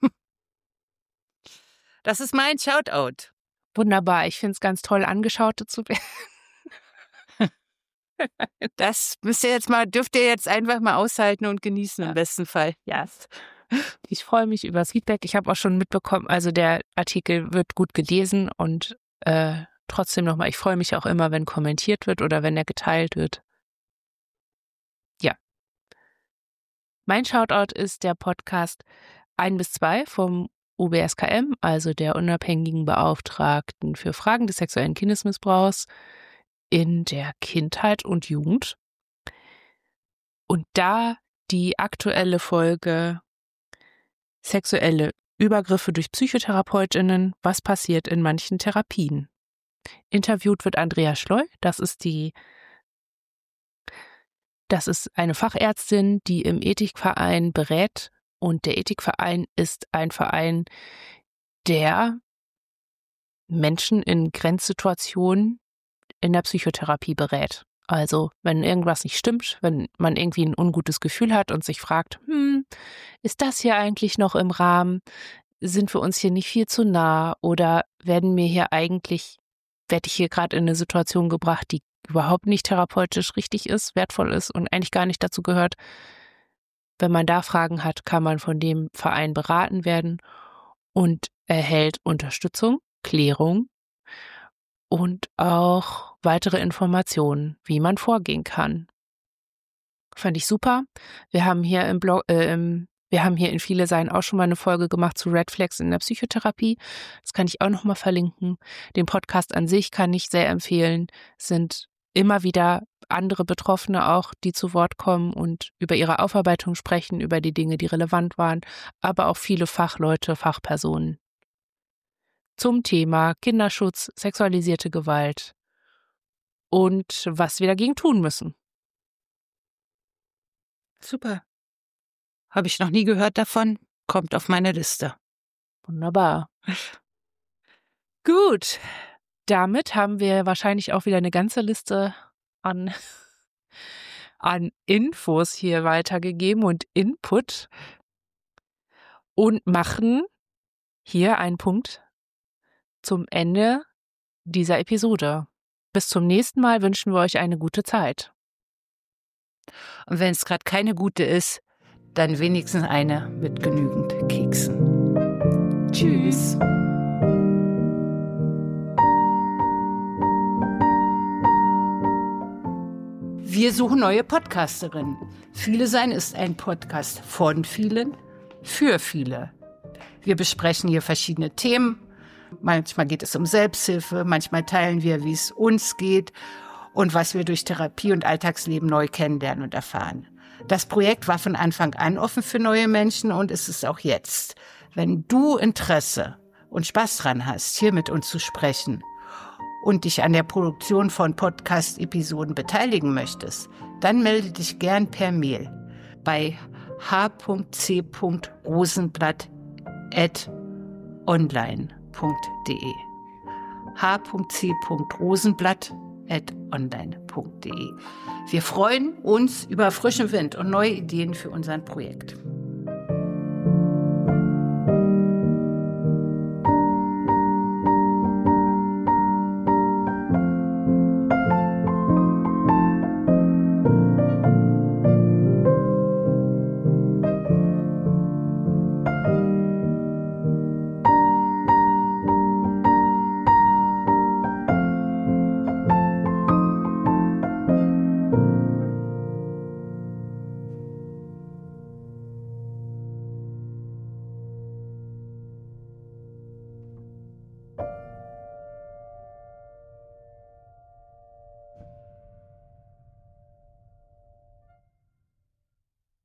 Das ist mein Shoutout. Wunderbar, ich finde es ganz toll, angeschaut zu werden. Das müsst ihr jetzt mal, dürft ihr jetzt einfach mal aushalten und genießen, ja. Im besten Fall. Ja. Ich freue mich über das Feedback. Ich habe auch schon mitbekommen, also der Artikel wird gut gelesen und äh, trotzdem nochmal, ich freue mich auch immer, wenn kommentiert wird oder wenn er geteilt wird. Ja. Mein Shoutout ist der Podcast eins bis zwei vom U B S K M, also der unabhängigen Beauftragten für Fragen des sexuellen Kindesmissbrauchs in der Kindheit und Jugend. Und da die aktuelle Folge sexuelle Übergriffe durch PsychotherapeutInnen, was passiert in manchen Therapien. Interviewt wird Andrea Schleu, das ist die, das ist eine Fachärztin, die im Ethikverein berät und der Ethikverein ist ein Verein, der Menschen in Grenzsituationen in der Psychotherapie berät. Also, wenn irgendwas nicht stimmt, wenn man irgendwie ein ungutes Gefühl hat und sich fragt, hm, ist das hier eigentlich noch im Rahmen? Sind wir uns hier nicht viel zu nah? Oder werden mir hier eigentlich, werde ich hier gerade in eine Situation gebracht, die überhaupt nicht therapeutisch richtig ist, wertvoll ist und eigentlich gar nicht dazu gehört? Wenn man da Fragen hat, kann man von dem Verein beraten werden und erhält Unterstützung, Klärung und auch weitere Informationen, wie man vorgehen kann. Fand ich super. Wir haben hier im Blog, äh, im, wir haben hier in Viele Sein auch schon mal eine Folge gemacht zu Red Flags in der Psychotherapie. Das kann ich auch noch mal verlinken. Den Podcast an sich kann ich sehr empfehlen. Es sind immer wieder andere Betroffene auch, die zu Wort kommen und über ihre Aufarbeitung sprechen, über die Dinge, die relevant waren, aber auch viele Fachleute, Fachpersonen zum Thema Kinderschutz, sexualisierte Gewalt und was wir dagegen tun müssen. Super. Habe ich noch nie gehört davon. Kommt auf meine Liste. Wunderbar. Gut. Damit haben wir wahrscheinlich auch wieder eine ganze Liste an, an Infos hier weitergegeben und Input und machen hier einen Punkt zum Ende dieser Episode. Bis zum nächsten Mal wünschen wir euch eine gute Zeit. Und wenn es gerade keine gute ist, dann wenigstens eine mit genügend Keksen. Tschüss. Wir suchen neue Podcasterinnen. Viele Sein ist ein Podcast von vielen, für viele. Wir besprechen hier verschiedene Themen. Manchmal geht es um Selbsthilfe, manchmal teilen wir, wie es uns geht und was wir durch Therapie und Alltagsleben neu kennenlernen und erfahren. Das Projekt war von Anfang an offen für neue Menschen und ist es auch jetzt. Wenn du Interesse und Spaß dran hast, hier mit uns zu sprechen und dich an der Produktion von Podcast-Episoden beteiligen möchtest, dann melde dich gern per Mail bei h c rosenblatt at online punkt de h c rosenblatt at online punkt de. Wir freuen uns über frischen Wind und neue Ideen für unser Projekt.